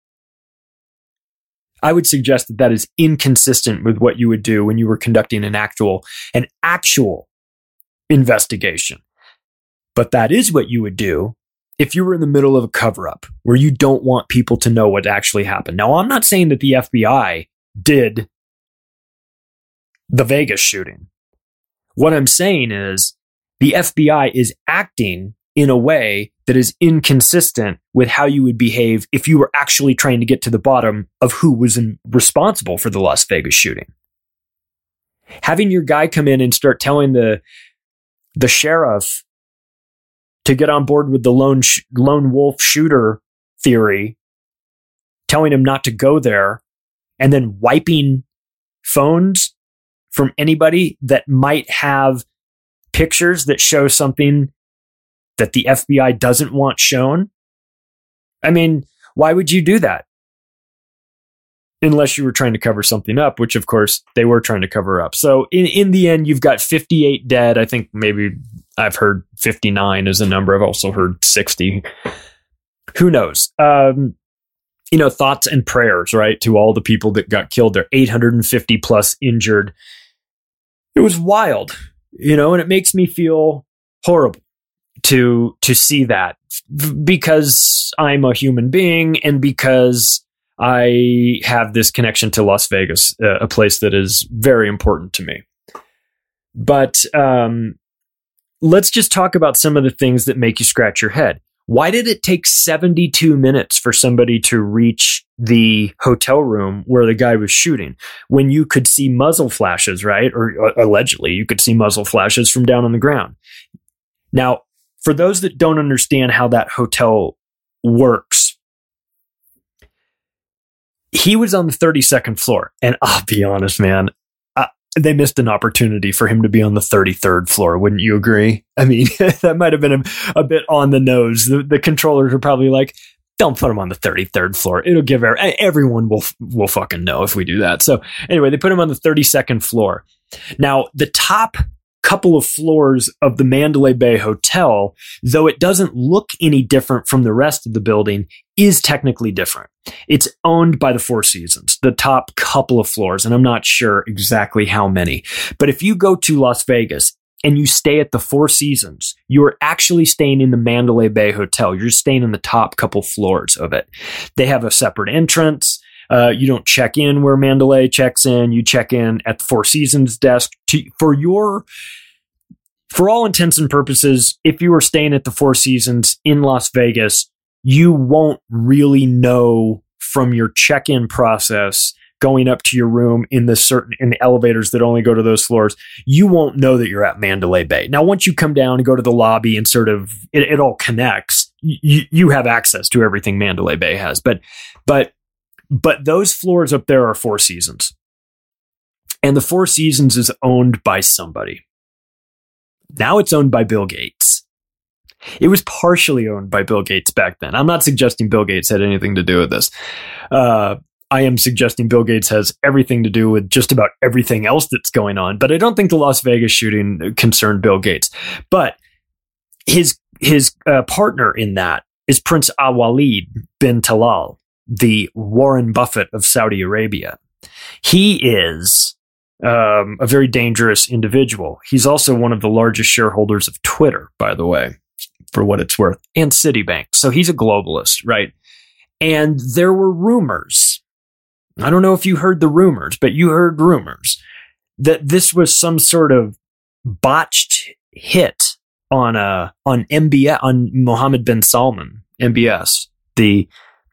I would suggest that is inconsistent with what you would do when you were conducting an actual investigation. But that is what you would do if you were in the middle of a cover-up where you don't want people to know what actually happened. Now, I'm not saying that the FBI did the Vegas shooting. What I'm saying is the FBI is acting in a way that is inconsistent with how you would behave if you were actually trying to get to the bottom of who was responsible for the Las Vegas shooting. Having your guy come in and start telling the sheriff to get on board with the lone wolf shooter theory, telling him not to go there, and then wiping phones from anybody that might have pictures that show something that the FBI doesn't want shown. I mean, why would you do that? Unless you were trying to cover something up, which of course they were trying to cover up. So in the end, you've got 58 dead. I think maybe I've heard 59 as a number. I've also heard 60. Who knows? Thoughts and prayers, right? To all the people that got killed there, 850 plus injured. It was wild, and it makes me feel horrible to see that because I'm a human being and because I have this connection to Las Vegas, a place that is very important to me. But let's just talk about some of the things that make you scratch your head. Why did it take 72 minutes for somebody to reach the hotel room where the guy was shooting when you could see muzzle flashes, right? Or allegedly you could see muzzle flashes from down on the ground. Now, for those that don't understand how that hotel works, he was on the 32nd floor. And I'll be honest, man, they missed an opportunity for him to be on the 33rd floor. Wouldn't you agree? I mean, that might have been a bit on the nose. The controllers are probably like, don't put him on the 33rd floor. It'll give everyone will fucking know if we do that. So anyway, they put him on the 32nd floor. Now, the top couple of floors of the Mandalay Bay Hotel, though it doesn't look any different from the rest of the building, is technically different. It's owned by the Four Seasons, the top couple of floors, and I'm not sure exactly how many. But if you go to Las Vegas and you stay at the Four Seasons, you're actually staying in the Mandalay Bay Hotel. You're staying in the top couple floors of it. They have a separate entrance. You don't check in where Mandalay checks in. You check in at the Four Seasons desk. For all intents and purposes, if you were staying at the Four Seasons in Las Vegas, you won't really know from your check-in process going up to your room in the elevators that only go to those floors. You won't know that you're at Mandalay Bay. Now, once you come down and go to the lobby and sort of it all connects, you have access to everything Mandalay Bay has. But those floors up there are Four Seasons. And the Four Seasons is owned by somebody. Now it's owned by Bill Gates. It was partially owned by Bill Gates back then. I'm not suggesting Bill Gates had anything to do with this. I am suggesting Bill Gates has everything to do with just about everything else that's going on. But I don't think the Las Vegas shooting concerned Bill Gates. But his partner in that is Prince Al-Walid bin Talal, the Warren Buffett of Saudi Arabia. He is a very dangerous individual. He's also one of the largest shareholders of Twitter, by the way, for what it's worth, and Citibank. So he's a globalist, right? And there were rumors. I don't know if you heard the rumors, but you heard rumors that this was some sort of botched hit on MBS, on Mohammed bin Salman, MBS, the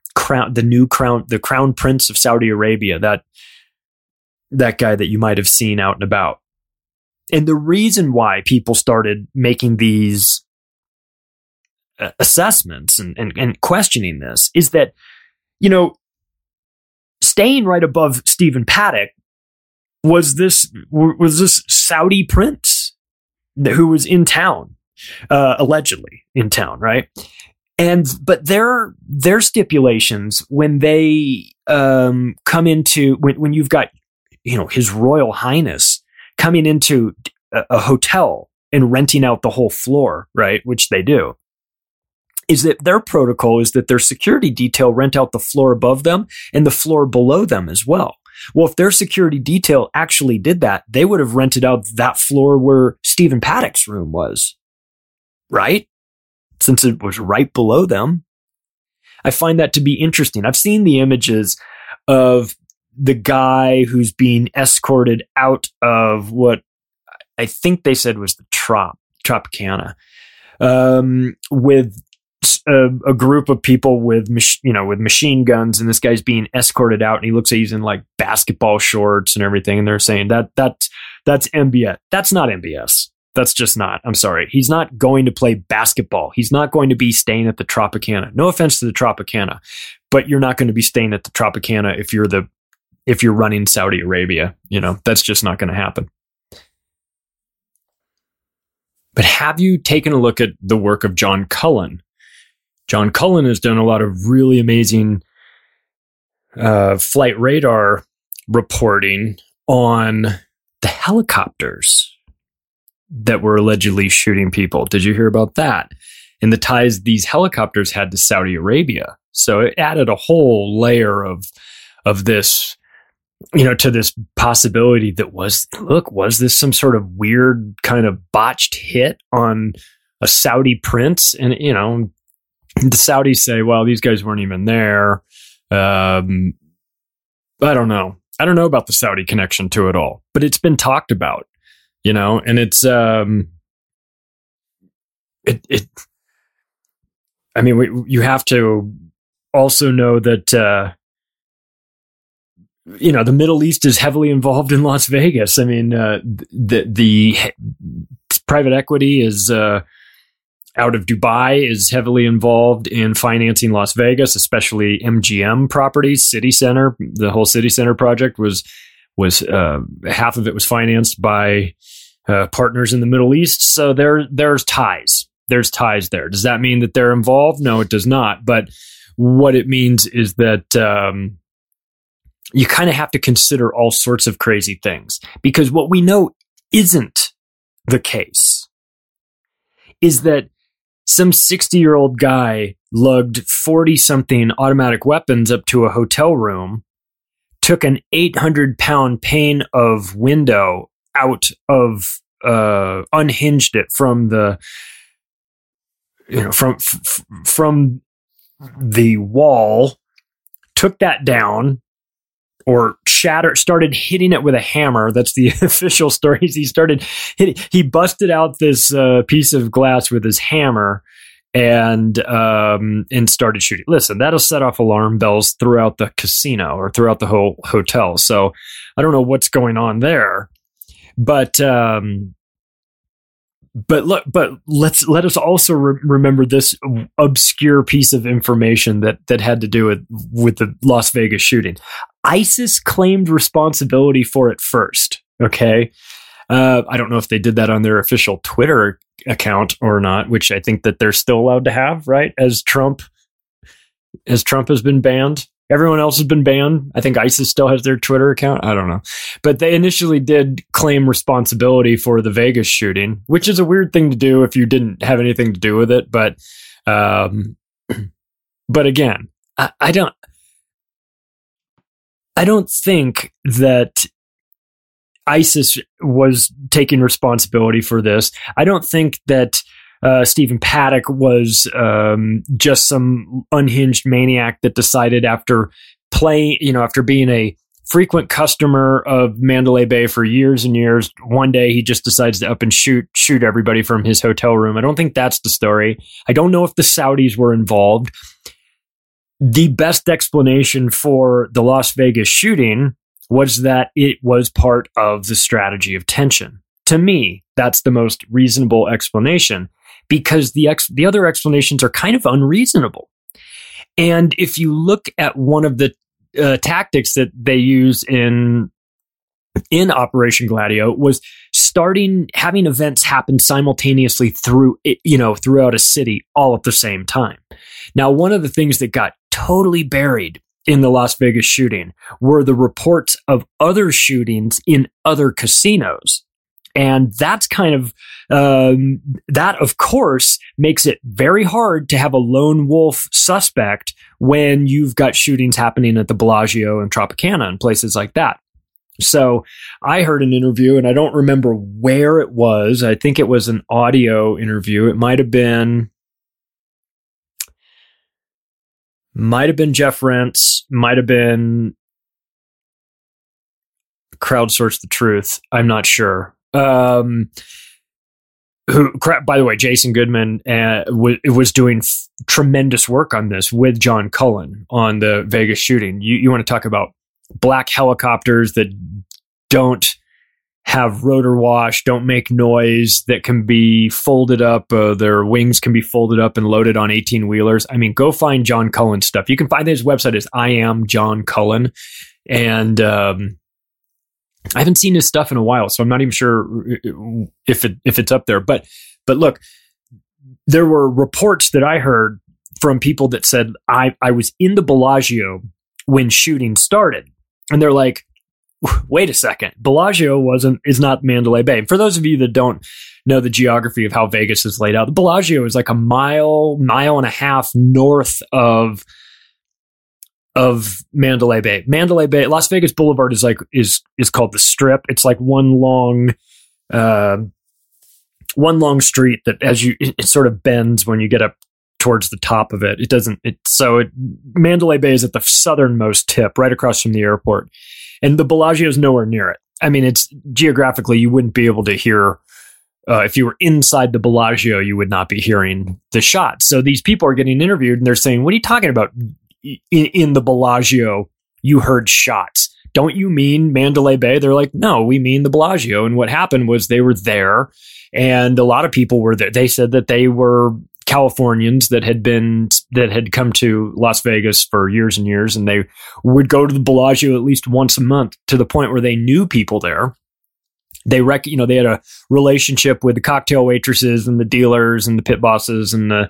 crown prince of Saudi Arabia, that guy that you might have seen out and about. And the reason why people started making these assessments and questioning this is that, you know, staying right above Stephen Paddock was this Saudi prince who was in town, allegedly in town, right? But their stipulations when they come into when you've got, you know, His Royal Highness coming into a hotel and renting out the whole floor, right, which they do, is that their protocol is that their security detail rent out the floor above them and the floor below them as well. Well, if their security detail actually did that, they would have rented out that floor where Stephen Paddock's room was, right? Since it was right below them. I find that to be interesting. I've seen the images of the guy who's being escorted out of what I think they said was the Tropicana, with a group of people with machine guns, and this guy's being escorted out, and he looks like he's in like basketball shorts and everything, and they're saying that's MBS. That's not MBS. That's just not. I'm sorry. He's not going to play basketball. He's not going to be staying at the Tropicana. No offense to the Tropicana, but you're not going to be staying at the Tropicana if you're running Saudi Arabia. You know, that's just not going to happen. But have you taken a look at the work of John Cullen? John Cullen has done a lot of really amazing flight radar reporting on the helicopters that were allegedly shooting people. Did you hear about that? And the ties these helicopters had to Saudi Arabia. So it added a whole layer of this, you know, to this possibility that was this some sort of weird kind of botched hit on a Saudi prince? And, you know, the Saudis say, well, these guys weren't even there. I don't know. I don't know about the Saudi connection to it all, but it's been talked about, you know, and it's, I mean, you have to also know that, you know, the Middle East is heavily involved in Las Vegas. I mean, the private equity is, out of Dubai is heavily involved in financing Las Vegas, especially MGM properties, City Center. The whole City Center project was half of it was financed by partners in the Middle East. So there's ties. There's ties there. Does that mean that they're involved? No, it does not. But what it means is that you kind of have to consider all sorts of crazy things, because what we know isn't the case is that some 60-year-old guy lugged 40-something automatic weapons up to a hotel room, took an 800-pound pane of window out of, unhinged it from the, you know, from the wall, took that down, or started hitting it with a hammer. That's the official story. He started hitting. He busted out this piece of glass with his hammer and started shooting. Listen, that'll set off alarm bells throughout the casino or throughout the whole hotel. So I don't know what's going on there, but let us also remember this obscure piece of information that had to do with the Las Vegas shooting. ISIS claimed responsibility for it first. Okay. I don't know if they did that on their official Twitter account or not, which I think that they're still allowed to have, right? As Trump has been banned. Everyone else has been banned. I think ISIS still has their Twitter account. I don't know. But they initially did claim responsibility for the Vegas shooting, which is a weird thing to do if you didn't have anything to do with it. But But again, I don't think that ISIS was taking responsibility for this. I don't think that Stephen Paddock was just some unhinged maniac that decided after being a frequent customer of Mandalay Bay for years and years, one day he just decides to up and shoot everybody from his hotel room. I don't think that's the story. I don't know if the Saudis were involved. The best explanation for the Las Vegas shooting was that it was part of the strategy of tension. To me, that's the most reasonable explanation, because the other explanations are kind of unreasonable. And if you look at one of the tactics that they use in Operation Gladio, was having events happen simultaneously throughout a city all at the same time. Now, one of the things that got totally buried in the Las Vegas shooting were the reports of other shootings in other casinos. And that's kind of, that of course makes it very hard to have a lone wolf suspect when you've got shootings happening at the Bellagio and Tropicana and places like that. So I heard an interview, and I don't remember where it was. I think it was an audio interview. It might have been Jeff Rentz, might have been Crowdsource the Truth. I'm not sure. Who, by the way, Jason Goodman was doing tremendous work on this with John Cullen on the Vegas shooting. You want to talk about black helicopters that don't have rotor wash, don't make noise, that can be folded up. Their wings can be folded up and loaded on 18-wheelers. I mean, go find John Cullen stuff. You can find his website is I Am John Cullen. And I haven't seen his stuff in a while, so I'm not even sure if it's up there. But look, there were reports that I heard from people that said, I was in the Bellagio when shooting started. And they're like, wait a second, Bellagio is not Mandalay Bay. And for those of you that don't know the geography of how Vegas is laid out, the Bellagio is like a mile and a half north of Mandalay Bay. Mandalay Bay, Las Vegas Boulevard is called the Strip. It's like one long street that it sort of bends when you get up towards the top of it. Mandalay Bay is at the southernmost tip, right across from the airport. And the Bellagio is nowhere near it. I mean, it's geographically, you wouldn't be able to hear, if you were inside the Bellagio, you would not be hearing the shots. So these people are getting interviewed and they're saying, what are you talking about? In the Bellagio, you heard shots. Don't you mean Mandalay Bay? They're like, no, we mean the Bellagio. And what happened was they were there, and a lot of people were there. They said that they were Californians that had come to Las Vegas for years and years, and they would go to the Bellagio at least once a month, to the point where they knew people there. They had a relationship with the cocktail waitresses and the dealers and the pit bosses and the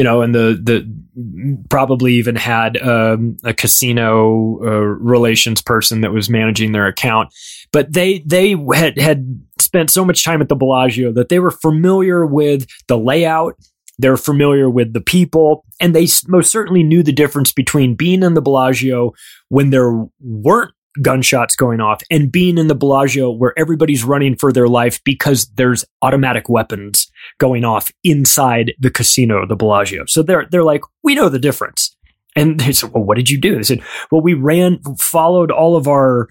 probably even had a casino relations person that was managing their account. But they had spent so much time at the Bellagio that they were familiar with the layout. They're familiar with the people, and they most certainly knew the difference between being in the Bellagio when there weren't gunshots going off and being in the Bellagio where everybody's running for their life because there's automatic weapons going off inside the casino, the Bellagio. So they're like, we know the difference. And they said, well, what did you do? They said, well, we followed all of our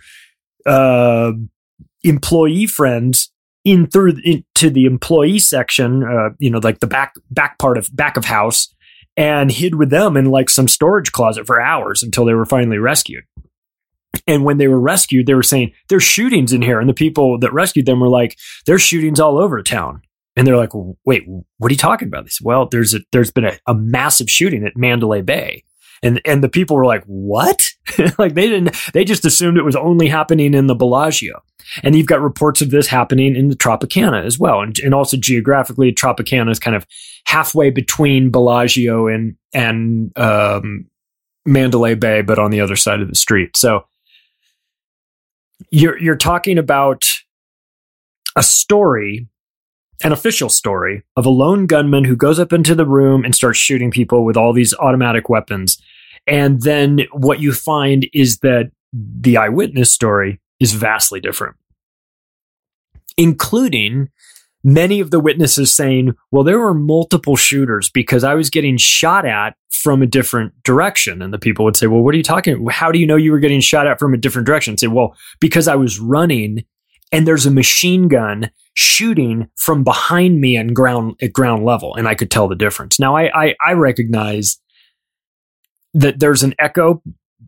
employee friends into the employee section, like the back of house, and hid with them in like some storage closet for hours until they were finally rescued. And when they were rescued, they were saying, there's shootings in here. And the people that rescued them were like, there's shootings all over town. And they're like, wait, what are you talking about? They said, well, there's been a massive shooting at Mandalay Bay. And the people were like, what? Like they just assumed it was only happening in the Bellagio. And you've got reports of this happening in the Tropicana as well. And also geographically, Tropicana is kind of halfway between Bellagio and Mandalay Bay, but on the other side of the street. So you're talking about a story an official story of a lone gunman who goes up into the room and starts shooting people with all these automatic weapons. And then what you find is that the eyewitness story is vastly different, including many of the witnesses saying, well, there were multiple shooters because I was getting shot at from a different direction. And the people would say, well, what are you talking about? How do you know you were getting shot at from a different direction? And say, well, because I was running and there's a machine gun shooting from behind me at ground level, and I could tell the difference. Now, I recognize that there's an echo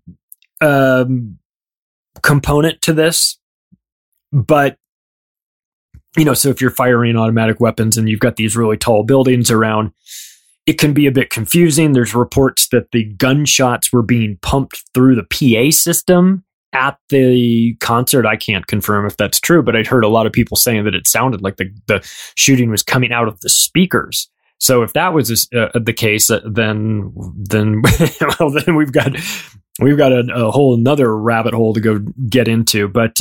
component to this, but so if you're firing automatic weapons and you've got these really tall buildings around, it can be a bit confusing. There's reports that the gunshots were being pumped through the PA system at the concert. I can't confirm if that's true, but I'd heard a lot of people saying that it sounded like the shooting was coming out of the speakers. So if that was the case, then well, then we've got a whole another rabbit hole to go get into. But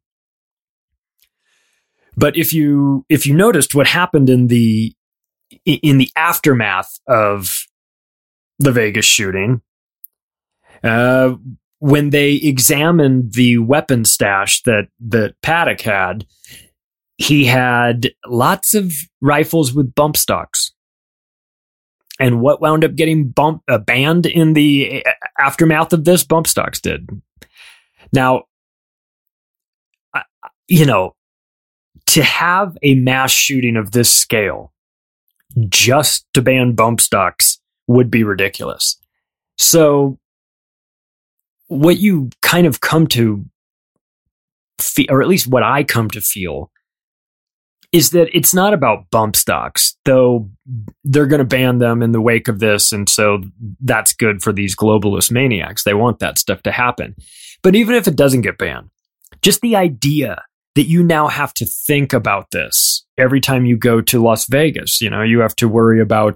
if you noticed what happened in the aftermath of the Vegas shooting, when they examined the weapon stash that Paddock had, he had lots of rifles with bump stocks. And what wound up getting banned in the aftermath of this? Bump stocks did. Now, to have a mass shooting of this scale just to ban bump stocks would be ridiculous. So what you kind of come to feel, or at least what I come to feel, is that it's not about bump stocks, though they're going to ban them in the wake of this. And so that's good for these globalist maniacs. They want that stuff to happen. But even if it doesn't get banned, just the idea that you now have to think about this every time you go to Las Vegas, you have to worry about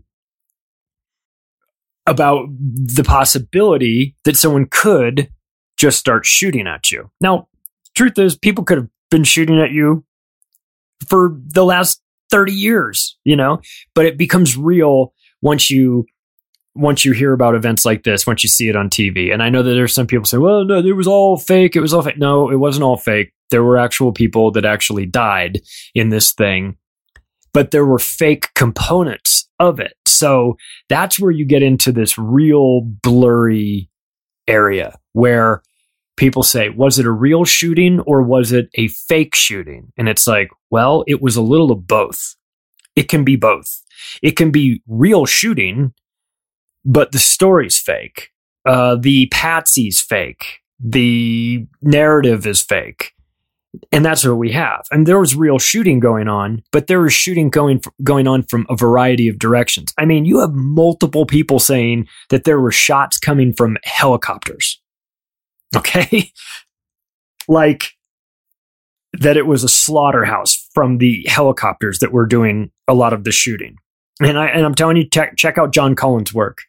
the possibility that someone could just start shooting at you. Now, truth is, people could have been shooting at you for the last 30 years, but it becomes real once you hear about events like this, once you see it on TV. And I know that there's some people say, well, no, it was all fake. It was all fake. No, it wasn't all fake. There were actual people that actually died in this thing, but there were fake components of it. So that's where you get into this real blurry area where people say, was it a real shooting or was it a fake shooting? And it's like, well, it was a little of both. It can be both. It can be real shooting, but the story's fake. The patsy's fake. The narrative is fake. And that's what we have. And there was real shooting going on, but there was shooting going on from a variety of directions. I mean, you have multiple people saying that there were shots coming from helicopters. Okay? Like that it was a slaughterhouse from the helicopters that were doing a lot of the shooting. And I'm telling you, check out John Cullen's work.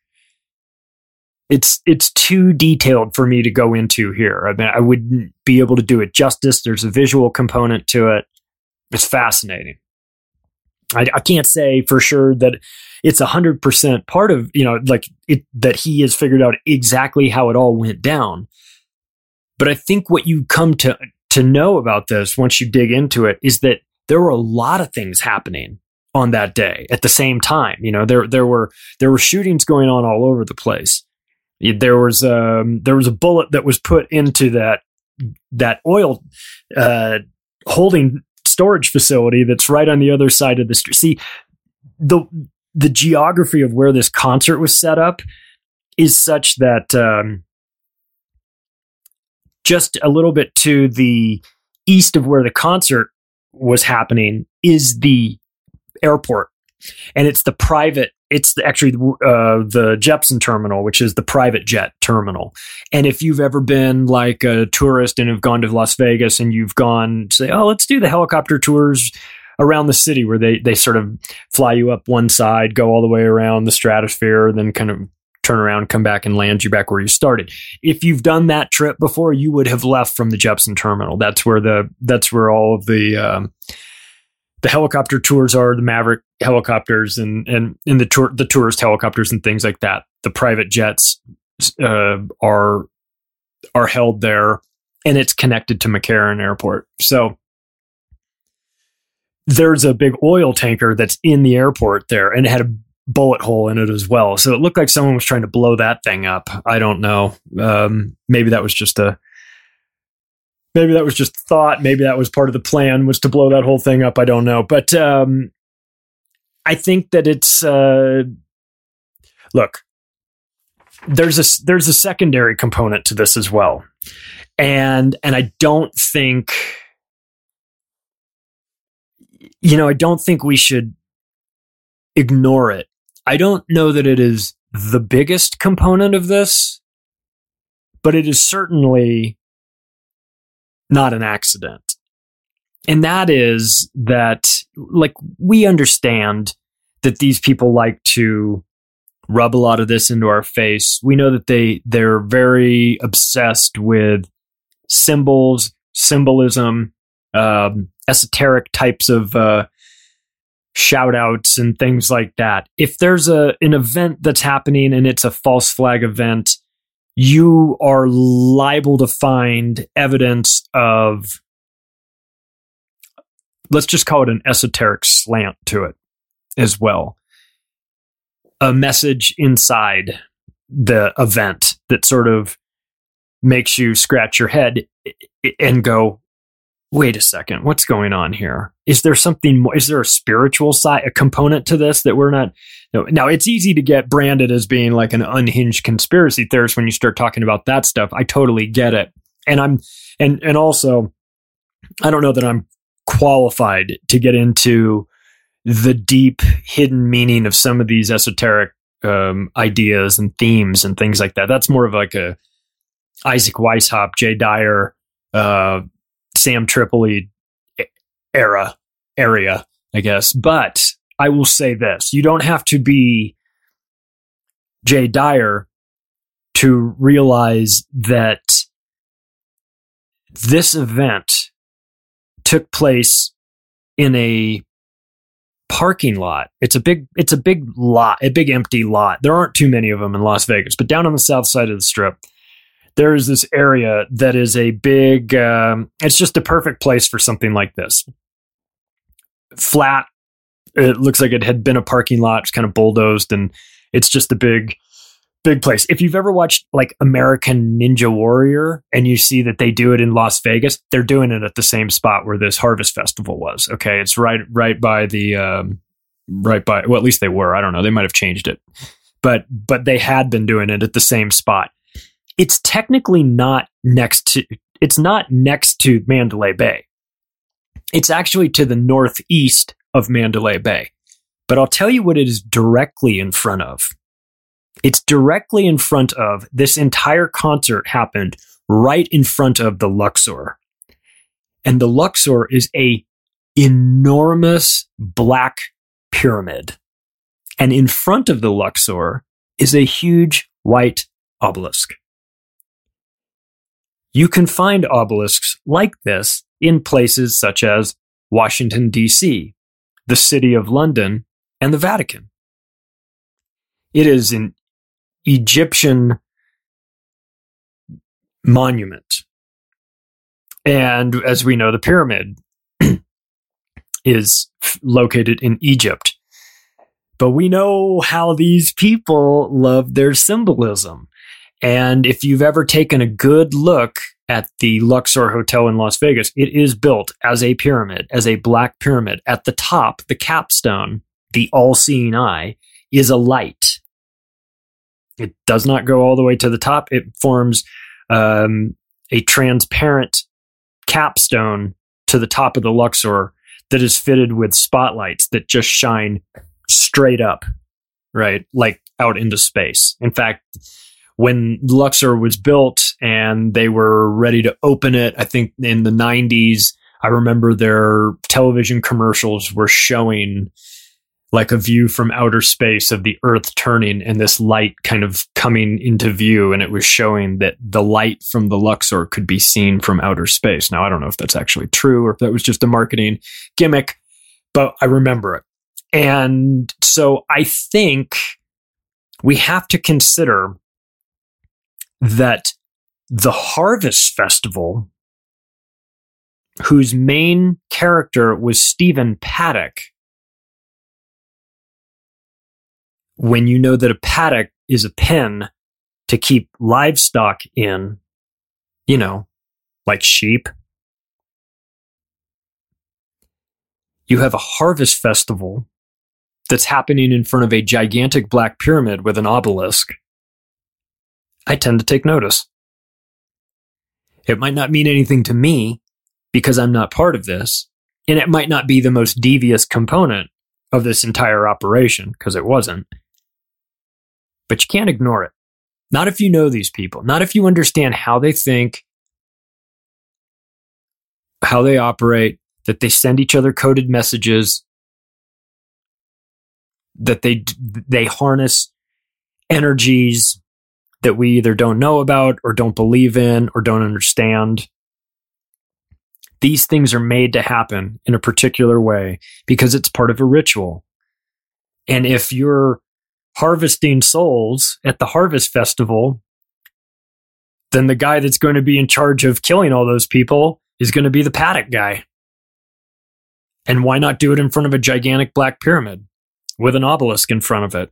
It's too detailed for me to go into here. I mean, I wouldn't be able to do it justice. There's a visual component to it. It's fascinating. I can't say for sure that it's 100% part of, that he has figured out exactly how it all went down. But I think what you come to know about this once you dig into it is that there were a lot of things happening on that day at the same time. There were shootings going on all over the place. There was a bullet that was put into that oil holding storage facility that's right on the other side of the street. See, the geography of where this concert was set up is such that just a little bit to the east of where the concert was happening is the airport. And it's actually the Jeppesen terminal, which is the private jet terminal. And if you've ever been like a tourist and have gone to Las Vegas and you've gone say, oh, let's do the helicopter tours around the city where they sort of fly you up one side, go all the way around the stratosphere, then kind of turn around, come back and land you back where you started. If you've done that trip before, you would have left from the Jeppesen terminal. That's where all of the the helicopter tours are the Maverick helicopters and the tourist helicopters and things like that. The private jets are held there, and it's connected to McCarran Airport. So there's a big oil tanker that's in the airport there, and it had a bullet hole in it as well. So it looked like someone was trying to blow that thing up. I don't know. Maybe that was just thought. Maybe that was part of the plan, was to blow that whole thing up. I don't know. But I think that it's look, there's a secondary component to this as well. And I don't think, I don't think we should ignore it. I don't know that it is the biggest component of this, but it is certainly not an accident. And that is that, like, we understand that these people like to rub a lot of this into our face. We know that they're very obsessed with symbols, symbolism, esoteric types of shout outs and things like that. If there's an event that's happening and it's a false flag event, you are liable to find evidence of, let's just call it an esoteric slant to it as well. A message inside the event that sort of makes you scratch your head and go, wait a second, what's going on here? Is there something more? Is there a spiritual side, a component to this that we're not? No. Now, it's easy to get branded as being like an unhinged conspiracy theorist when you start talking about that stuff. I totally get it. And and also, I don't know that I'm qualified to get into the deep hidden meaning of some of these esoteric ideas and themes and things like that. That's more of like a Isaac Weishaupt, Jay Dyer, Sam Tripoli area, I guess. But I will say this: you don't have to be Jay Dyer to realize that this event took place in a parking lot. It's a big lot, a big empty lot. There aren't too many of them in Las Vegas, but down on the south side of the Strip, there is this area that is a big, it's just a perfect place for something like this. Flat. It looks like it had been a parking lot. It's kind of bulldozed, and it's just a big place. If you've ever watched like American Ninja Warrior and you see that they do it in Las Vegas, they're doing it at the same spot where this Harvest Festival was. Okay. It's right by the, well, at least they were, I don't know. They might've changed it, but they had been doing it at the same spot. It's technically not next to Mandalay Bay. It's actually to the northeast of Mandalay Bay. But I'll tell you what it is directly in front of. It's directly in front of, this entire concert happened right in front of the Luxor. And the Luxor is a enormous black pyramid. And in front of the Luxor is a huge white obelisk. You can find obelisks like this in places such as Washington, D.C., the City of London, and the Vatican. It is an Egyptian monument. And as we know, the pyramid is located in Egypt. But we know how these people love their symbolism. And if you've ever taken a good look at the Luxor Hotel in Las Vegas, it is built as a pyramid, as a black pyramid. At the top, the capstone, the all-seeing eye, is a light. It does not go all the way to the top. It forms a transparent capstone to the top of the Luxor that is fitted with spotlights that just shine straight up, right? Like out into space. In fact, when Luxor was built and they were ready to open it, I think in the 90s, I remember their television commercials were showing like a view from outer space of the Earth turning and this light kind of coming into view. And it was showing that the light from the Luxor could be seen from outer space. Now, I don't know if that's actually true or if that was just a marketing gimmick, but I remember it. And so I think we have to consider that the Harvest Festival, whose main character was Stephen Paddock, when you know that a paddock is a pen to keep livestock in, like sheep, you have a harvest festival that's happening in front of a gigantic black pyramid with an obelisk. I tend to take notice. It might not mean anything to me because I'm not part of this, and it might not be the most devious component of this entire operation, because it wasn't. But you can't ignore it. Not if you know these people. Not if you understand how they think, how they operate, that they send each other coded messages, that they harness energies that we either don't know about or don't believe in or don't understand. These things are made to happen in a particular way because it's part of a ritual. And if you're harvesting souls at the Harvest Festival, then the guy that's going to be in charge of killing all those people is going to be the paddock guy. And why not do it in front of a gigantic black pyramid with an obelisk in front of it?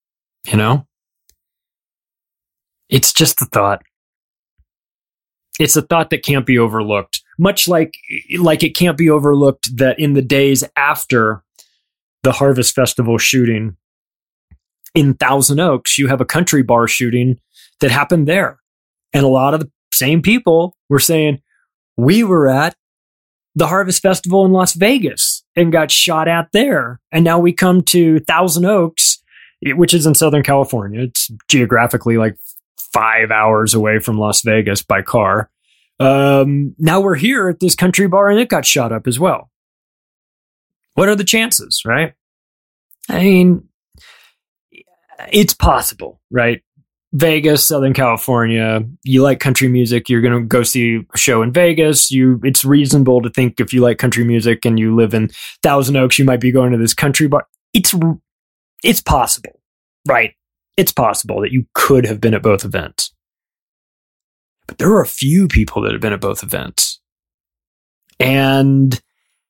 It's just a thought. It's a thought that can't be overlooked. Much like it can't be overlooked that in the days after the Harvest Festival shooting in Thousand Oaks, you have a country bar shooting that happened there. And a lot of the same people were saying, we were at the Harvest Festival in Las Vegas and got shot at there. And now we come to Thousand Oaks, which is in Southern California. It's geographically like 5 hours away from Las Vegas by car. Now we're here at this country bar and it got shot up as well. What are the chances, right? I mean, it's possible, right? Vegas, Southern California, you like country music, you're going to go see a show in Vegas. It's reasonable to think if you like country music and you live in Thousand Oaks, you might be going to this country bar. It's possible, right? It's possible that you could have been at both events. But there are a few people that have been at both events. And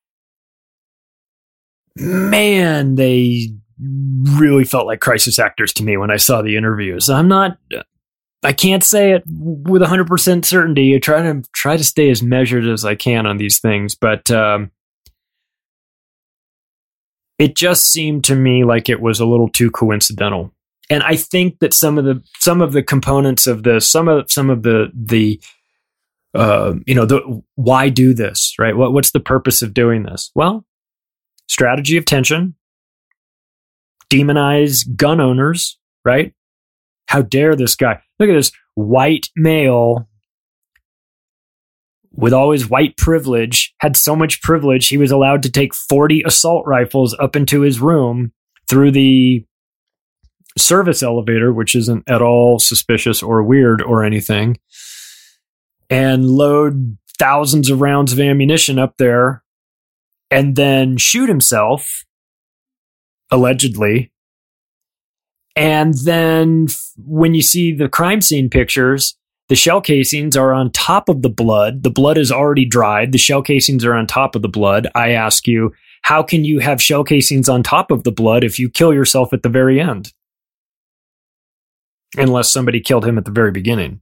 man, they really felt like crisis actors to me when I saw the interviews. I can't say it with 100% certainty. I try to stay as measured as I can on these things, but it just seemed to me like it was a little too coincidental. And I think that some of the components of this, some of the why do this, right? What's the purpose of doing this? Well, strategy of tension. Demonize gun owners, right? How dare this guy? Look at this white male with all his white privilege, had so much privilege, he was allowed to take 40 assault rifles up into his room through the service elevator, which isn't at all suspicious or weird or anything, and load thousands of rounds of ammunition up there and then shoot himself, allegedly. And then when you see the crime scene pictures, the shell casings are on top of the blood. The blood is already dried. The shell casings are on top of the blood. I ask you, how can you have shell casings on top of the blood if you kill yourself at the very end? Unless somebody killed him at the very beginning.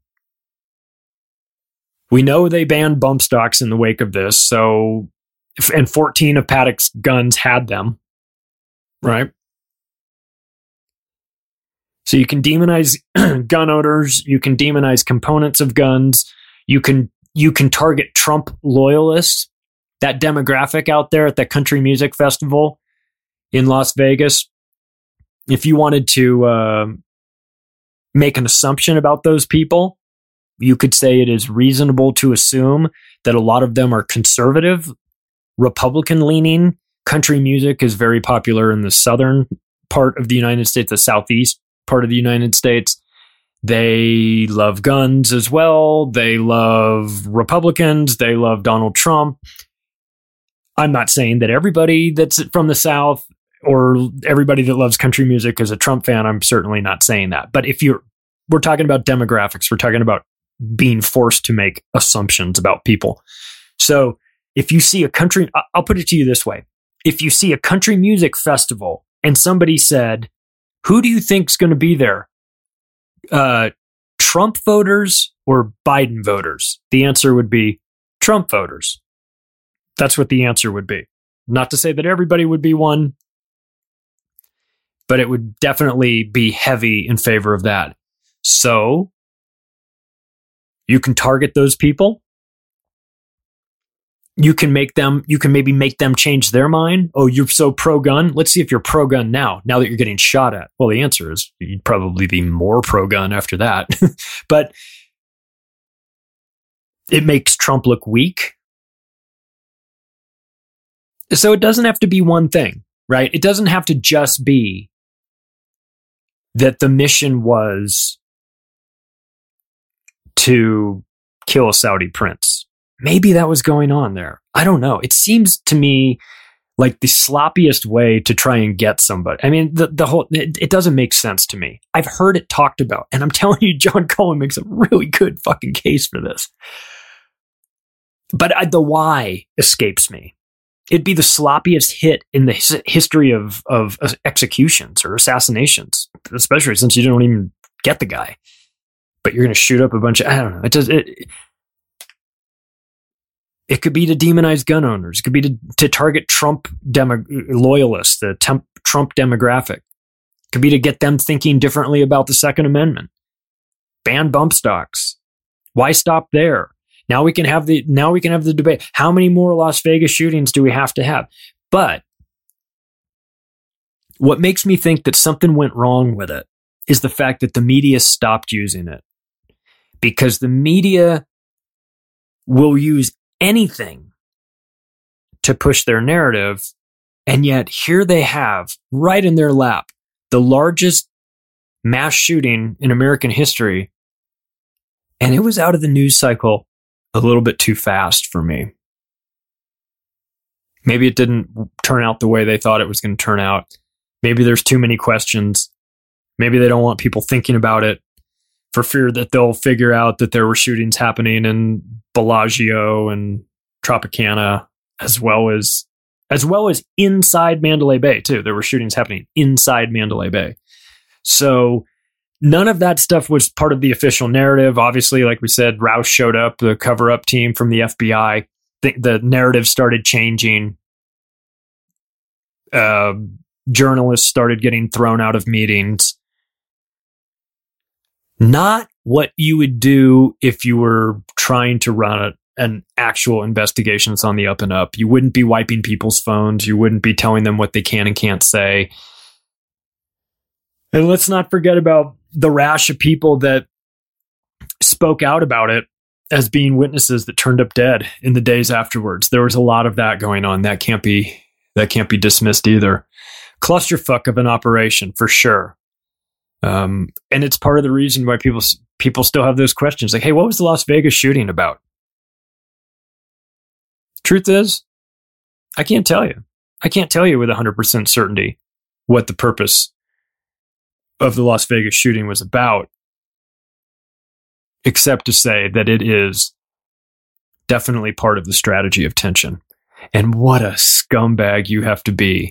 We know they banned bump stocks in the wake of this, and 14 of Paddock's guns had them, right? So you can demonize gun owners, you can demonize components of guns, you can target Trump loyalists, that demographic out there at that country music festival in Las Vegas. If you wanted to make an assumption about those people, you could say it is reasonable to assume that a lot of them are conservative, Republican-leaning. Country music is very popular in the southern part of the United States, the southeast part of the United States. They love guns as well. They love Republicans. They love Donald Trump. I'm not saying that everybody that's from the South or everybody that loves country music is a Trump fan. I'm certainly not saying that. But we're talking about demographics. We're talking about being forced to make assumptions about people. So if you see I'll put it to you this way. If you see a country music festival and somebody said, who do you think's going to be there? Trump voters or Biden voters? The answer would be Trump voters. That's what the answer would be. Not to say that everybody would be one, but it would definitely be heavy in favor of that. So you can target those people. You can maybe make them change their mind. Oh, you're so pro-gun? Let's see if you're pro-gun now that you're getting shot at. Well, the answer is you'd probably be more pro-gun after that. But it makes Trump look weak. So it doesn't have to be one thing, right? It doesn't have to just be that the mission was to kill a Saudi prince. Maybe that was going on there. I don't know. It seems to me like the sloppiest way to try and get somebody. I mean, it doesn't make sense to me. I've heard it talked about, and I'm telling you, John Cohen makes a really good fucking case for this. But the why escapes me. It'd be the sloppiest hit in the history of executions or assassinations, especially since you don't even get the guy. But you're going to shoot up a bunch of, I don't know. It could be to demonize gun owners. It could be to target Trump loyalists, the Trump demographic. It could be to get them thinking differently about the Second Amendment. Ban bump stocks. Why stop there? Now we can have the debate. How many more Las Vegas shootings do we have to have? But what makes me think that something went wrong with it is the fact that the media stopped using it. Because the media will use anything to push their narrative, and yet here they have, right in their lap, the largest mass shooting in American history, and it was out of the news cycle a little bit too fast for me. Maybe it didn't turn out the way they thought it was going to turn out. Maybe there's too many questions. Maybe they don't want people thinking about it for fear that they'll figure out that there were shootings happening in Bellagio and Tropicana, as well as inside Mandalay Bay too. There were shootings happening inside Mandalay Bay. So none of that stuff was part of the official narrative. Obviously, like we said, Roush showed up, the cover-up team from the FBI. The narrative started changing. Journalists started getting thrown out of meetings. Not what you would do if you were trying to run an actual investigation that's on the up and up. You wouldn't be wiping people's phones. You wouldn't be telling them what they can and can't say. And let's not forget about the rash of people that spoke out about it as being witnesses that turned up dead in the days afterwards. There was a lot of that going on. That can't be dismissed either. Clusterfuck of an operation for sure. And it's part of the reason why people still have those questions. Like, hey, what was the Las Vegas shooting about? Truth is, I can't tell you. I can't tell you with 100% certainty what the purpose of the Las Vegas shooting was about, except to say that it is definitely part of the strategy of tension. And what a scumbag you have to be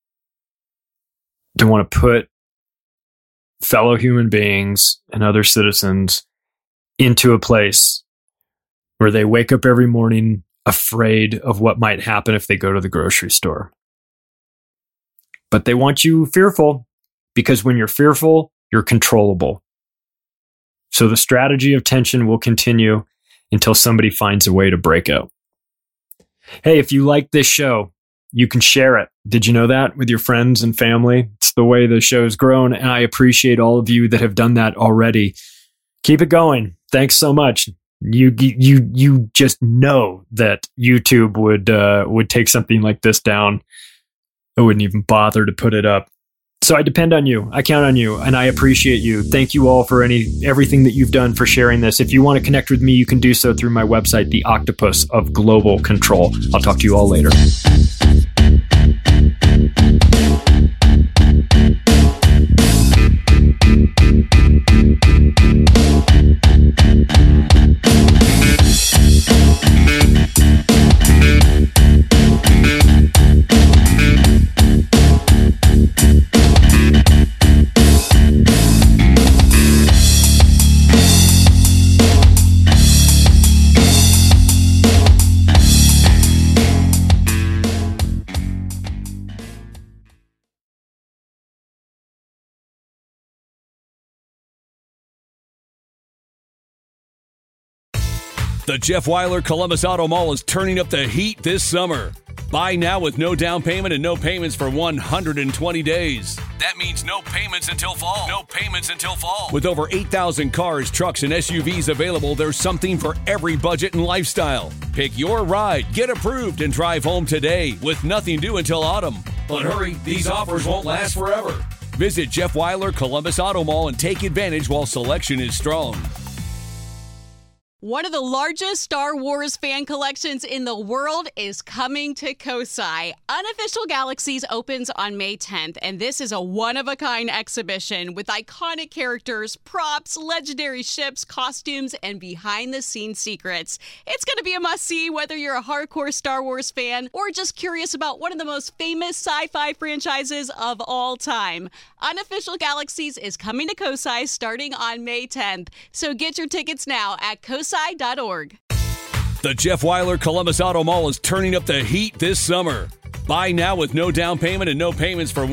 to want to put fellow human beings and other citizens into a place where they wake up every morning afraid of what might happen if they go to the grocery store. But they want you fearful, because when you're fearful, you're controllable. So the strategy of tension will continue until somebody finds a way to break out. Hey, if you like this show, you can share it. Did you know that? With your friends and family? It's the way the show's grown, and I appreciate all of you that have done that already. Keep it going. Thanks so much. You just know that YouTube would take something like this down. I wouldn't even bother to put it up. So I depend on you. I count on you, and I appreciate you. Thank you all for everything that you've done for sharing this. If you want to connect with me, you can do so through my website, The Octopus of Global Control. I'll talk to you all later. The Jeff Weiler Columbus Auto Mall is turning up the heat this summer. Buy now with no down payment and no payments for 120 days. That means no payments until fall. No payments until fall. With over 8,000 cars, trucks, and SUVs available, there's something for every budget and lifestyle. Pick your ride, get approved, and drive home today with nothing due until autumn. But hurry, these offers won't last forever. Visit Jeff Weiler Columbus Auto Mall and take advantage while selection is strong. One of the largest Star Wars fan collections in the world is coming to Kosai. Unofficial Galaxies opens on May 10th, and this is a one-of-a-kind exhibition with iconic characters, props, legendary ships, costumes, and behind-the-scenes secrets. It's going to be a must-see whether you're a hardcore Star Wars fan or just curious about one of the most famous sci-fi franchises of all time. Unofficial Galaxies is coming to Kosai starting on May 10th, so get your tickets now at kosai.org. The Jeff Weiler Columbus Auto Mall is turning up the heat this summer. Buy now with no down payment and no payments for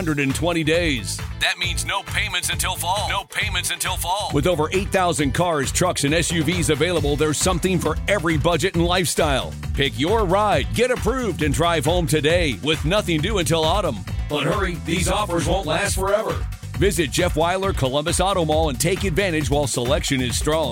120 days. That means no payments until fall. No payments until fall. With over 8,000 cars, trucks, and SUVs available, there's something for every budget and lifestyle. Pick your ride, get approved, and drive home today with nothing due until autumn. But hurry, these offers won't last forever. Visit Jeff Weiler Columbus Auto Mall and take advantage while selection is strong.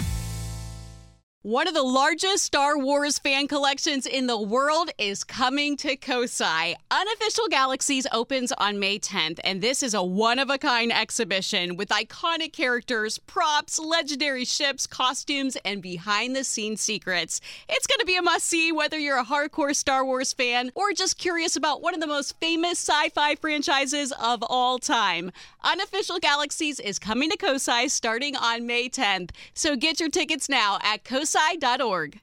One of the largest Star Wars fan collections in the world is coming to Kosai. Unofficial Galaxies opens on May 10th, and this is a one-of-a-kind exhibition with iconic characters, props, legendary ships, costumes, and behind-the-scenes secrets. It's going to be a must-see whether you're a hardcore Star Wars fan or just curious about one of the most famous sci-fi franchises of all time. Unofficial Galaxies is coming to Kosai starting on May 10th, so get your tickets now at kosai.org.